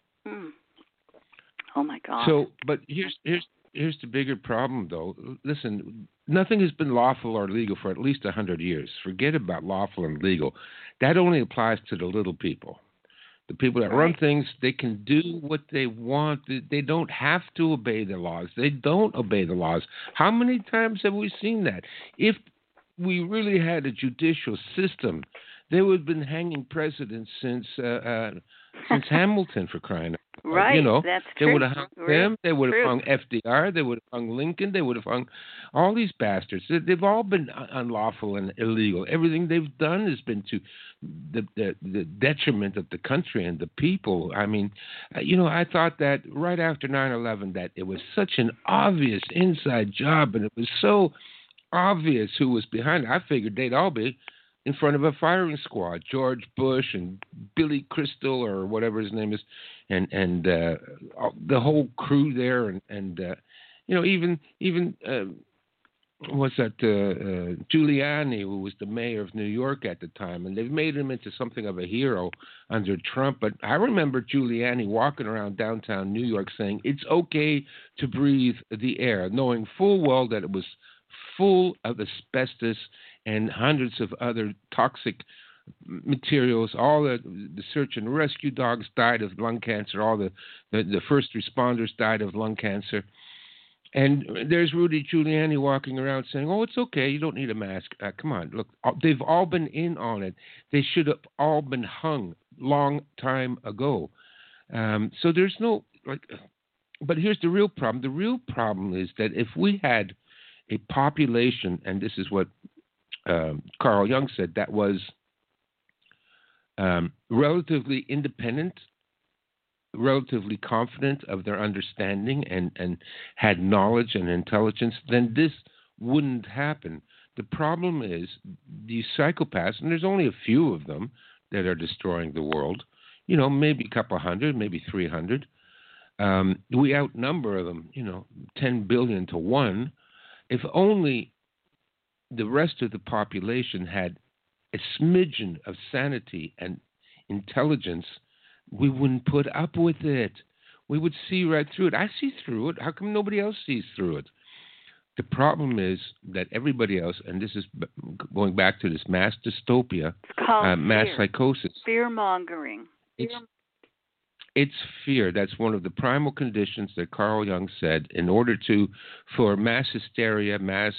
Oh my God! So, but here's the bigger problem, though. Listen, nothing has been lawful or legal for at least 100 years. Forget about lawful and legal. That only applies to the little people. The people that run things, they can do what they want. They don't have to obey the laws. They don't obey the laws. How many times have we seen that? If we really had a judicial system, they would have been hanging presidents since Hamilton, for crying out loud. Right, you know, that's they true. would have hung them. They would have hung FDR. They would have hung Lincoln. They would have hung all these bastards. They've all been unlawful and illegal. Everything they've done has been to the detriment of the country and the people. I mean, I thought that right after 9/11 that it was such an obvious inside job, and it was so obvious who was behind it. I figured they'd all be in front of a firing squad, George Bush and Billy Crystal or whatever his name is, and the whole crew there, and even what's that Giuliani, who was the mayor of New York at the time, and they've made him into something of a hero under Trump. But I remember Giuliani walking around downtown New York saying it's okay to breathe the air, knowing full well that it was full of asbestos and hundreds of other toxic materials. All the search and rescue dogs died of lung cancer. All the first responders died of lung cancer. And there's Rudy Giuliani walking around saying, oh, it's okay, you don't need a mask. Come on, look, they've all been in on it. They should have all been hung long time ago. So there's no, but here's the real problem. The real problem is that if we had a population, and this is what Carl Jung said, that was relatively independent, relatively confident of their understanding, and had knowledge and intelligence, then this wouldn't happen. The problem is these psychopaths, and there's only a few of them that are destroying the world, maybe a couple hundred, maybe 300. We outnumber them, 10 billion to 1. If only the rest of the population had a smidgen of sanity and intelligence, we wouldn't put up with it. We would see right through it. I see through it. How come nobody else sees through it? The problem is that everybody else, and this is going back to this mass dystopia, mass psychosis. Fear-mongering. It's fear. That's one of the primal conditions that Carl Jung said. In order for mass hysteria, mass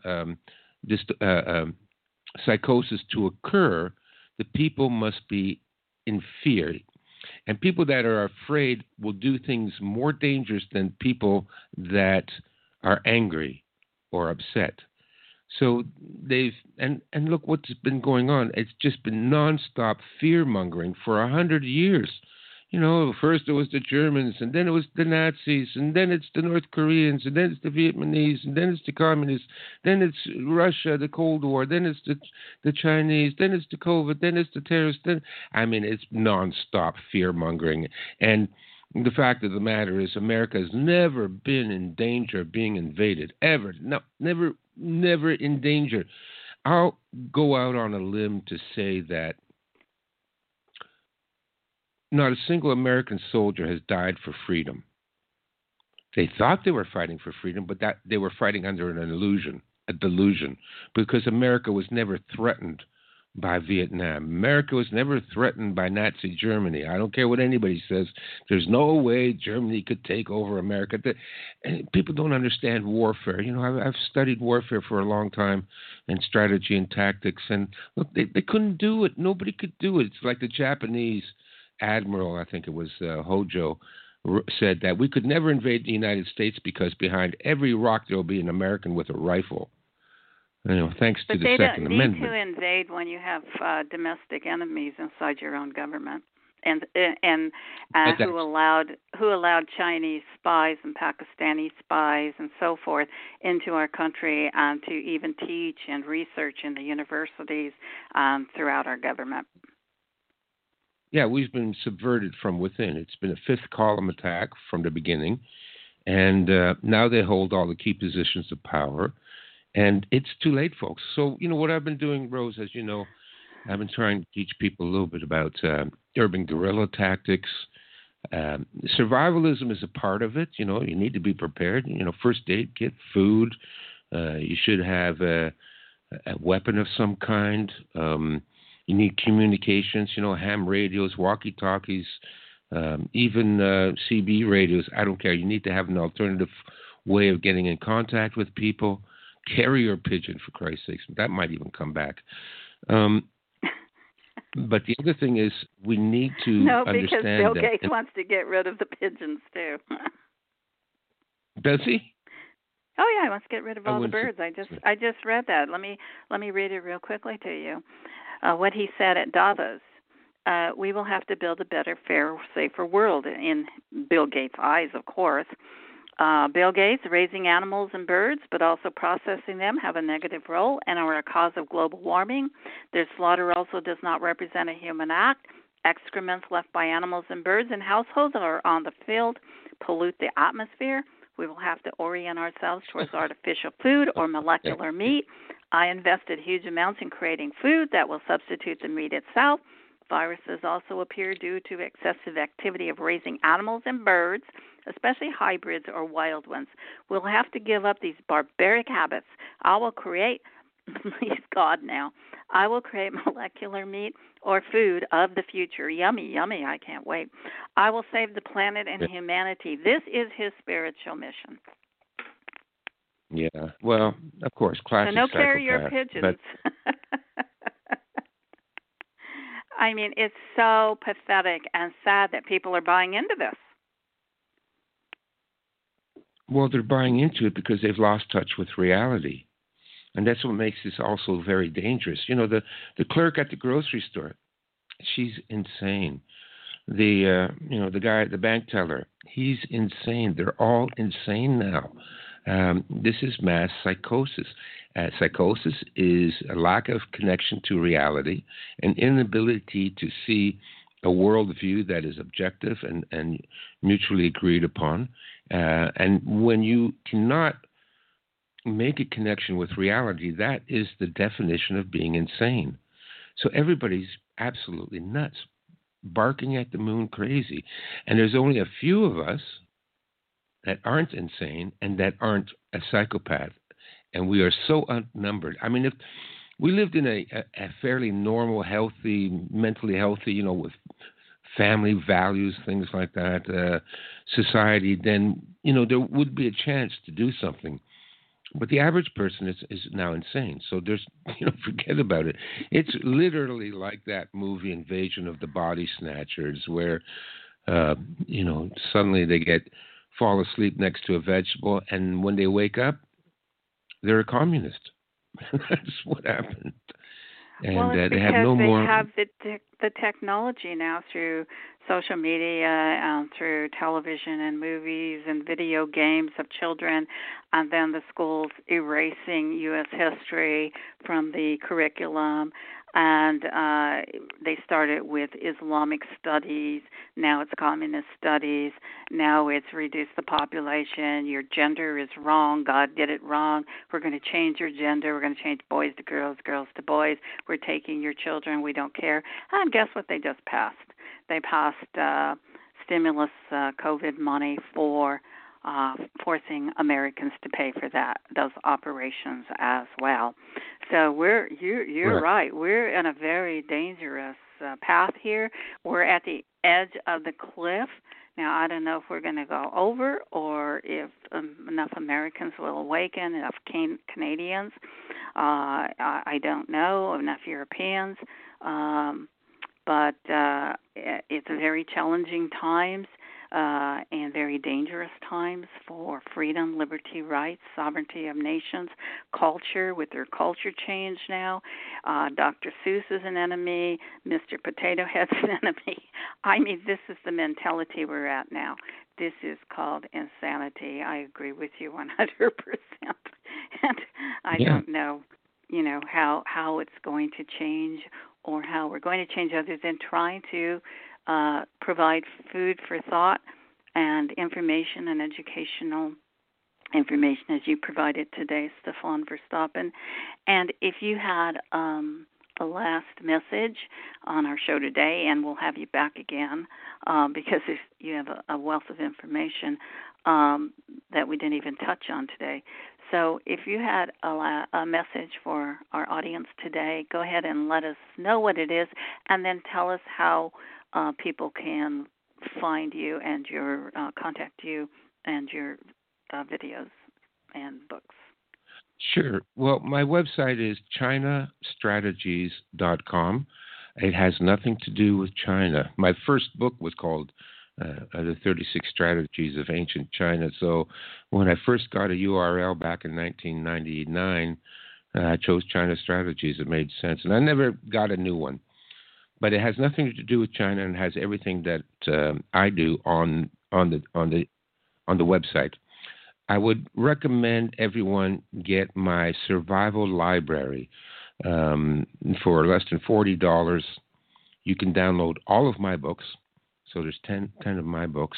psychosis to occur, the people must be in fear. And people that are afraid will do things more dangerous than people that are angry or upset. So and look what's been going on. It's just been nonstop fear-mongering for 100 years. First it was the Germans, and then it was the Nazis, and then it's the North Koreans, and then it's the Vietnamese, and then it's the communists, then it's Russia, the Cold War, then it's the Chinese, then it's the COVID, then it's the terrorists. It's nonstop fear-mongering. And the fact of the matter is America has never been in danger of being invaded, ever. No, never in danger. I'll go out on a limb to say that not a single American soldier has died for freedom. They thought they were fighting for freedom, but that they were fighting under an illusion. a delusion, because America was never threatened by Vietnam. America was never threatened by Nazi Germany. I don't care what anybody says. There's no way Germany could take over America. And people don't understand warfare. You know, I've studied warfare for a long time and strategy and tactics. And look, they couldn't do it. Nobody could do it. It's like the Japanese admiral, I think it was Hojo, said that we could never invade the United States because behind every rock there will be an American with a rifle. You know, thanks to the Second Amendment. But they don't need to invade when you have domestic enemies inside your own government, and who allowed Chinese spies and Pakistani spies and so forth into our country to even teach and research in the universities throughout our government. Yeah, we've been subverted from within. It's been a fifth column attack from the beginning, and now they hold all the key positions of power. And it's too late, folks. So, you know, what I've been doing, Rose, as you know, I've been trying to teach people a little bit about urban guerrilla tactics. Survivalism is a part of it. You know, you need to be prepared. You know, first aid kit, food. You should have a weapon of some kind. You need communications, you know, ham radios, walkie-talkies, even CB radios. I don't care. You need to have an alternative way of getting in contact with people. Carrier pigeon, for Christ's sakes. That might even come back. But the other thing is we need to understand because Bill Gates wants to get rid of the pigeons, too. Does he? Oh, yeah, he wants to get rid of all the birds. I just read that. Let me read it real quickly to you. What he said at Davos. We will have to build a better, fairer, safer world, in Bill Gates' eyes, of course. Bill Gates, raising animals and birds, but also processing them, have a negative role and are a cause of global warming. Their slaughter also does not represent a human act. Excrements left by animals and birds in households or on the field pollute the atmosphere. We will have to orient ourselves towards artificial food or molecular meat. I invested huge amounts in creating food that will substitute the meat itself. Viruses also appear due to excessive activity of raising animals and birds, especially hybrids or wild ones. We'll have to give up these barbaric habits. I will create, please God now, I will create molecular meat or food of the future. Yummy, yummy, I can't wait. I will save the planet and humanity. This is his spiritual mission. Yeah, well, of course, classic. So no carrier pigeons. I mean, it's so pathetic and sad that people are buying into this. Well, they're buying into it because they've lost touch with reality. And that's what makes this also very dangerous. You know, the clerk at the grocery store, she's insane. The guy at the bank teller, he's insane. They're all insane now. This is mass psychosis. Psychosis is a lack of connection to reality, an inability to see a worldview that is objective and mutually agreed upon. And when you cannot make a connection with reality, that is the definition of being insane. So everybody's absolutely nuts, barking at the moon crazy. And there's only a few of us that aren't insane and that aren't a psychopath. And we are so outnumbered. I mean, if we lived in a fairly normal, healthy, mentally healthy, you know, with family values, things like that, society, then, you know, there would be a chance to do something. But the average person is now insane. So there's, you know, forget about it. It's literally like that movie Invasion of the Body Snatchers, where, you know, suddenly they fall asleep next to a vegetable, and when they wake up, they're a communist. That's what happened. And well, it's they have no they more. have the technology now through social media, through television and movies and video games of children, and then the schools erasing U.S. history from the curriculum. And they started with Islamic studies. Now it's communist studies. Now it's reduce the population. Your gender is wrong. God did it wrong. We're going to change your gender. We're going to change boys to girls, girls to boys. We're taking your children. We don't care. And guess what they just passed? They passed stimulus COVID money for forcing Americans to pay for those operations as well. So you're right. We're in a very dangerous path here. We're at the edge of the cliff. Now, I don't know if we're going to go over or if enough Americans will awaken, enough Canadians. I don't know, enough Europeans. But it's very challenging times and very dangerous times for freedom, liberty, rights, sovereignty of nations, culture, with their culture change now. Dr. Seuss is an enemy. Mr. Potato Head's an enemy. I mean, this is the mentality we're at now. This is called insanity. I agree with you 100%. And I don't know, how it's going to change or how we're going to change other than trying to provide food for thought and information and educational information as you provided today, Stefan Verstappen. And if you had a last message on our show today, and we'll have you back again because you have a wealth of information that we didn't even touch on today. So if you had a message for our audience today, go ahead and let us know what it is, and then tell us how people can find you and your contact you and your videos and books. Sure. Well, my website is chinastrategies.com. It has nothing to do with China. My first book was called The 36 Strategies of Ancient China. So when I first got a URL back in 1999, I chose China Strategies. It made sense. And I never got a new one. But it has nothing to do with China and has everything that I do on the website. I would recommend everyone get my survival library. For less than $40, you can download all of my books. So there's 10 of my books.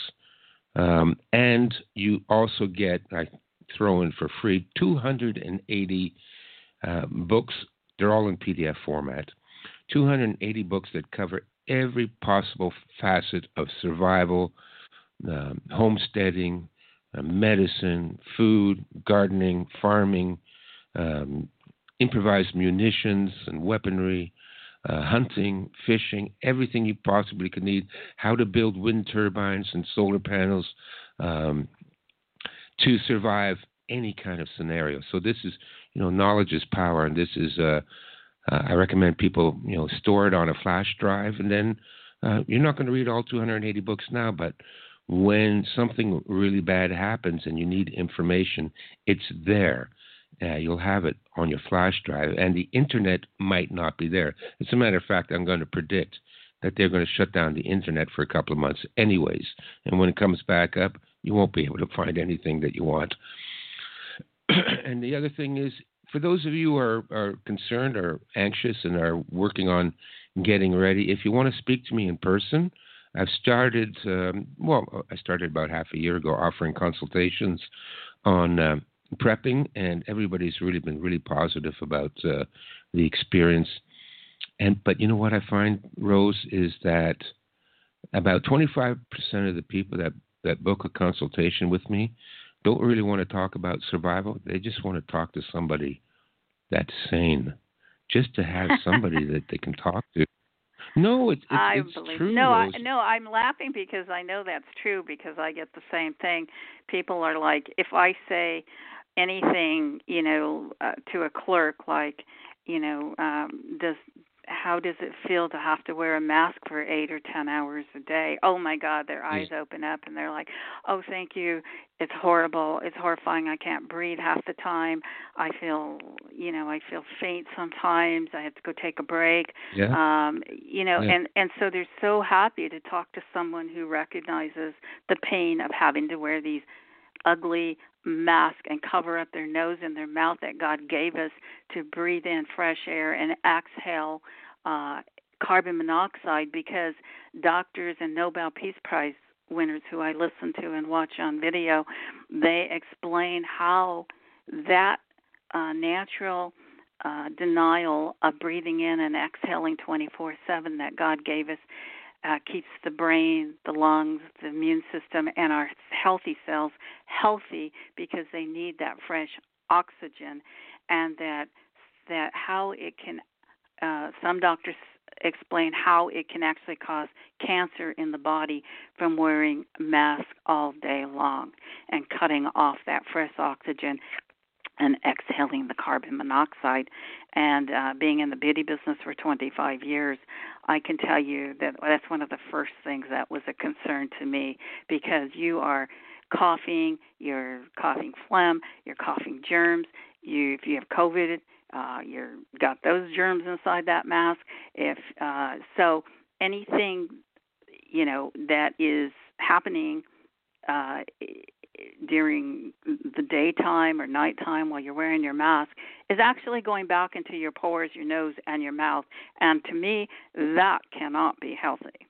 And you also get, I throw in for free, 280 books. They're all in PDF format. 280 books that cover every possible facet of survival, homesteading, medicine, food, gardening, farming, improvised munitions and weaponry, hunting, fishing, everything you possibly could need, how to build wind turbines and solar panels to survive any kind of scenario. So this is, knowledge is power, and this is, I recommend people, store it on a flash drive, and then you're not going to read all 280 books now, but when something really bad happens and you need information, it's there. You'll have it on your flash drive, and the internet might not be there. As a matter of fact, I'm going to predict that they're going to shut down the internet for a couple of months anyways, and when it comes back up, you won't be able to find anything that you want. And the other thing is, for those of you who are concerned or anxious and are working on getting ready, if you want to speak to me in person, I've started, I started about half a year ago offering consultations on prepping, and everybody's really been really positive about the experience. But you know what I find, Rose, is that about 25% of the people that book a consultation with me don't really want to talk about survival. They just want to talk to somebody that's sane, just to have somebody that they can talk to. No, it's true. No, I'm laughing because I know that's true, because I get the same thing. People are like, if I say anything, to a clerk, like, how does it feel to have to wear a mask for 8 or 10 hours a day? Oh my God, their eyes open up and they're like, oh, thank you. It's horrible. It's horrifying. I can't breathe half the time. I feel faint sometimes. I have to go take a break. Yeah. And so they're so happy to talk to someone who recognizes the pain of having to wear these ugly mask and cover up their nose and their mouth that God gave us to breathe in fresh air and exhale carbon monoxide, because doctors and Nobel Peace Prize winners who I listen to and watch on video, they explain how that natural denial of breathing in and exhaling 24/7 that God gave us keeps the brain, the lungs, the immune system, and our healthy cells healthy because they need that fresh oxygen, and that how it can. Some doctors explain how it can actually cause cancer in the body from wearing a mask all day long and cutting off that fresh oxygen and exhaling the carbon monoxide. And being in the beauty business for 25 years, I can tell you that that's one of the first things that was a concern to me, because you are coughing, you're coughing phlegm, you're coughing germs. If you have COVID, you've got those germs inside that mask. So anything, that is happening during the daytime or nighttime while you're wearing your mask is actually going back into your pores, your nose, and your mouth. And to me, that cannot be healthy.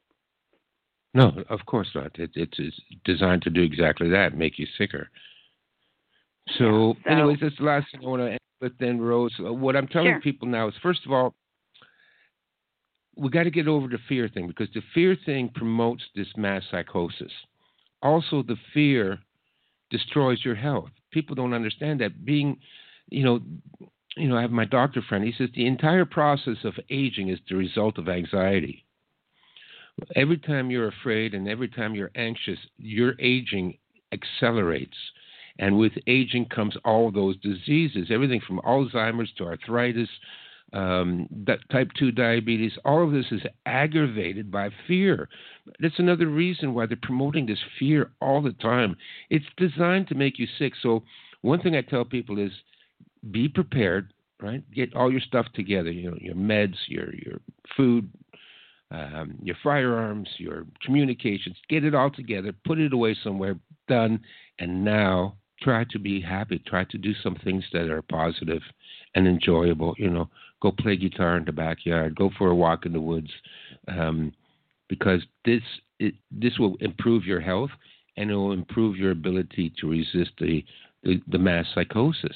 No, of course not. It's designed to do exactly that, make you sicker. So anyways, that's the last thing I want to end with then, Rose. What I'm telling people now is, first of all, we got to get over the fear thing, because the fear thing promotes this mass psychosis. Also, the fear destroys your health. People don't understand that. Being, I have my doctor friend. He says the entire process of aging is the result of anxiety. Every time you're afraid and every time you're anxious, your aging accelerates. And with aging comes all those diseases, everything from Alzheimer's to arthritis, type 2 diabetes. All of this is aggravated by fear. That's another reason why they're promoting this fear all the time. It's designed to make you sick. So one thing I tell people is be prepared, right? Get all your stuff together, your meds, your food, your firearms, your communications. Get it all together, put it away somewhere, done, and now try to be happy. Try to do some things that are positive and enjoyable. Go play guitar in the backyard. Go for a walk in the woods, because this will improve your health, and it will improve your ability to resist the mass psychosis.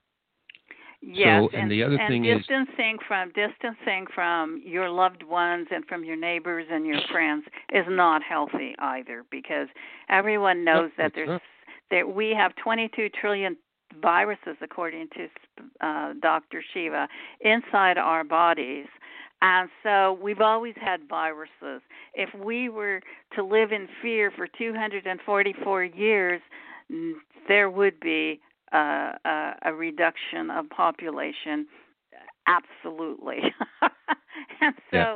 Yes, so, and the other thing is distancing from your loved ones and from your neighbors and your friends is not healthy either, because everyone knows that we have 22 trillion viruses, according to Dr. Shiva, inside our bodies. And so we've always had viruses. If we were to live in fear for 244 years, there would be a reduction of population. Absolutely. And so,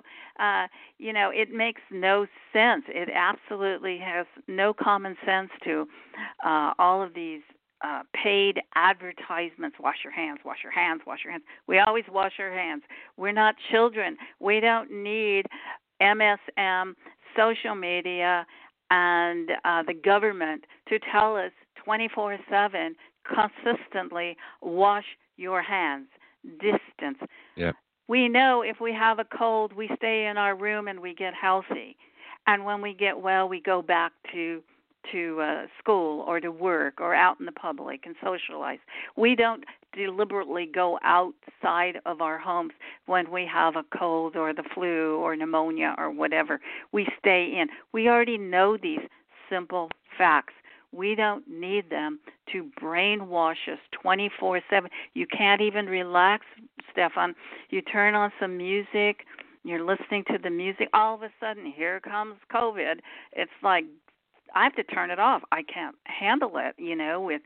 it makes no sense. It absolutely has no common sense to all of these paid advertisements. Wash your hands, wash your hands, wash your hands. We always wash our hands. We're not children. We don't need MSM, social media, and the government to tell us 24/7 consistently wash your hands. Distance. Yeah. We know if we have a cold, we stay in our room and we get healthy. And when we get well, we go back to school or to work or out in the public and socialize. We don't deliberately go outside of our homes when we have a cold or the flu or pneumonia or whatever. We stay in. We already know these simple facts. We don't need them to brainwash us 24/7. You can't even relax, Stefan. You turn on some music, you're listening to the music, all of a sudden, here comes COVID. It's like, I have to turn it off. I can't handle it, with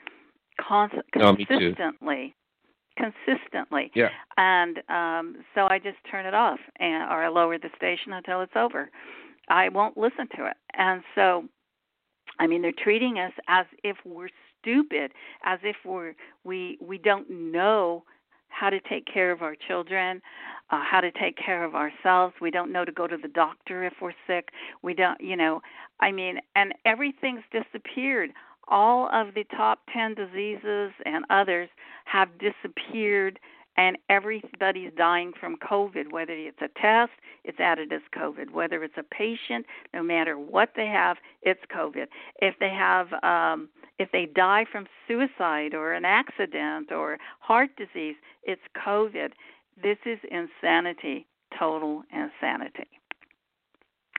consistently. Consistently. Yeah. And so I just turn it off, or I lower the station until it's over. I won't listen to it. And so, they're treating us as if we're stupid, as if we don't know how to take care of our children, how to take care of ourselves. We don't know to go to the doctor if we're sick. We don't, and everything's disappeared. All of the top 10 diseases and others have disappeared, and everybody's dying from COVID. Whether it's a test, it's added as COVID. Whether it's a patient, no matter what they have, it's COVID. If they have, if they die from suicide or an accident or heart disease, it's COVID. This is insanity, total insanity.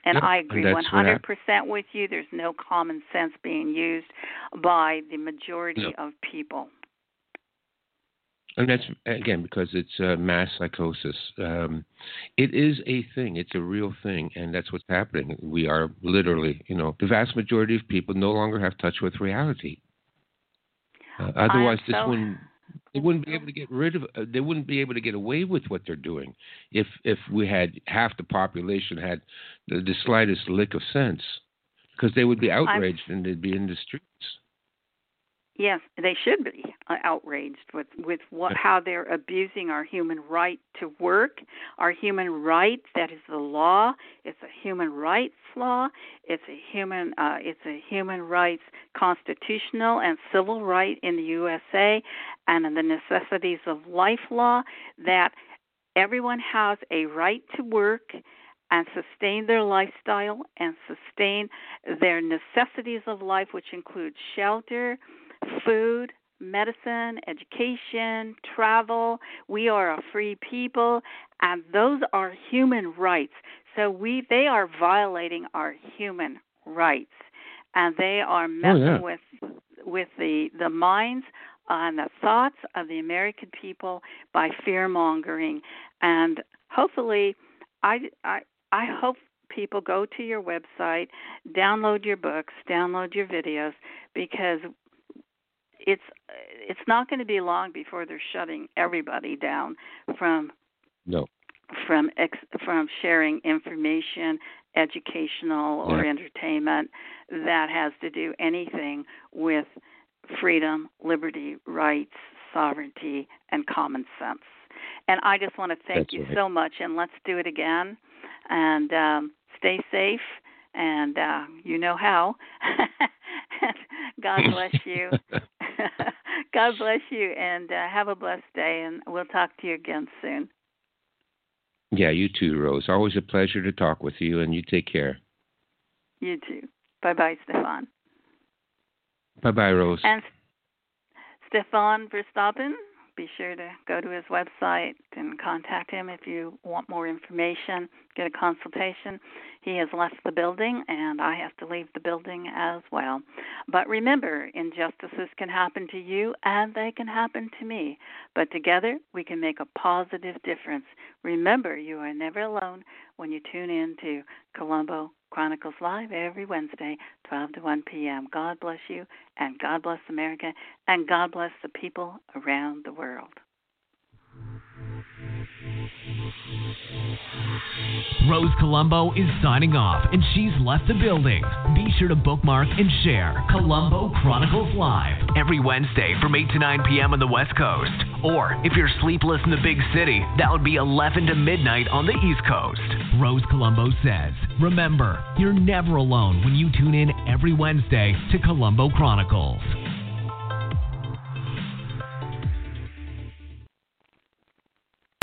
And Yep, I agree and that's what 100% with you. There's no common sense being used by the majority No. of people. And that's, again, because it's mass psychosis. It is a thing. It's a real thing, and that's what's happening. We are literally, the vast majority of people no longer have touch with reality. Otherwise, they wouldn't be able to get rid of. They wouldn't be able to get away with what they're doing if we had half the population had the slightest lick of sense, because they would be outraged and they'd be in the streets. Yes, they should be outraged with how they're abusing our human right to work, our human right that is the law. It's a human rights law. It's a human rights constitutional and civil right in the USA, and in the necessities of life law that everyone has a right to work and sustain their lifestyle and sustain their necessities of life, which include shelter, food, medicine, education, travel. We are a free people, and those are human rights. So they are violating our human rights, and they are messing with the minds and the thoughts of the American people by fear-mongering. And hopefully, I hope people go to your website, download your books, download your videos, because it's not going to be long before they're shutting everybody down from sharing information, educational or entertainment that has to do anything with freedom, liberty, rights, sovereignty, and common sense. And I just want to thank you so much, and let's do it again. And stay safe, and you know how. God bless you. God bless you, and have a blessed day, and we'll talk to you again soon. Yeah, you too, Rose. Always a pleasure to talk with you, and you take care. You too. Bye-bye, Stefan. Bye-bye, Rose. And Stefan Verstappen, be sure to go to his website and contact him if you want more information, get a consultation. He has left the building, and I have to leave the building as well. But remember, injustices can happen to you, and they can happen to me. But together, we can make a positive difference. Remember, you are never alone when you tune in to Colombo Chronicles Live every Wednesday, 12 to 1 p.m. God bless you, and God bless America, and God bless the people around the world. Rose Colombo is signing off, and she's left the building. Be sure to bookmark and share Colombo Chronicles Live every Wednesday from 8 to 9 p.m. on the West Coast. Or if you're sleepless in the big city, that would be 11 to midnight on the East Coast. Rose Colombo says, remember, you're never alone when you tune in every Wednesday to Colombo Chronicles.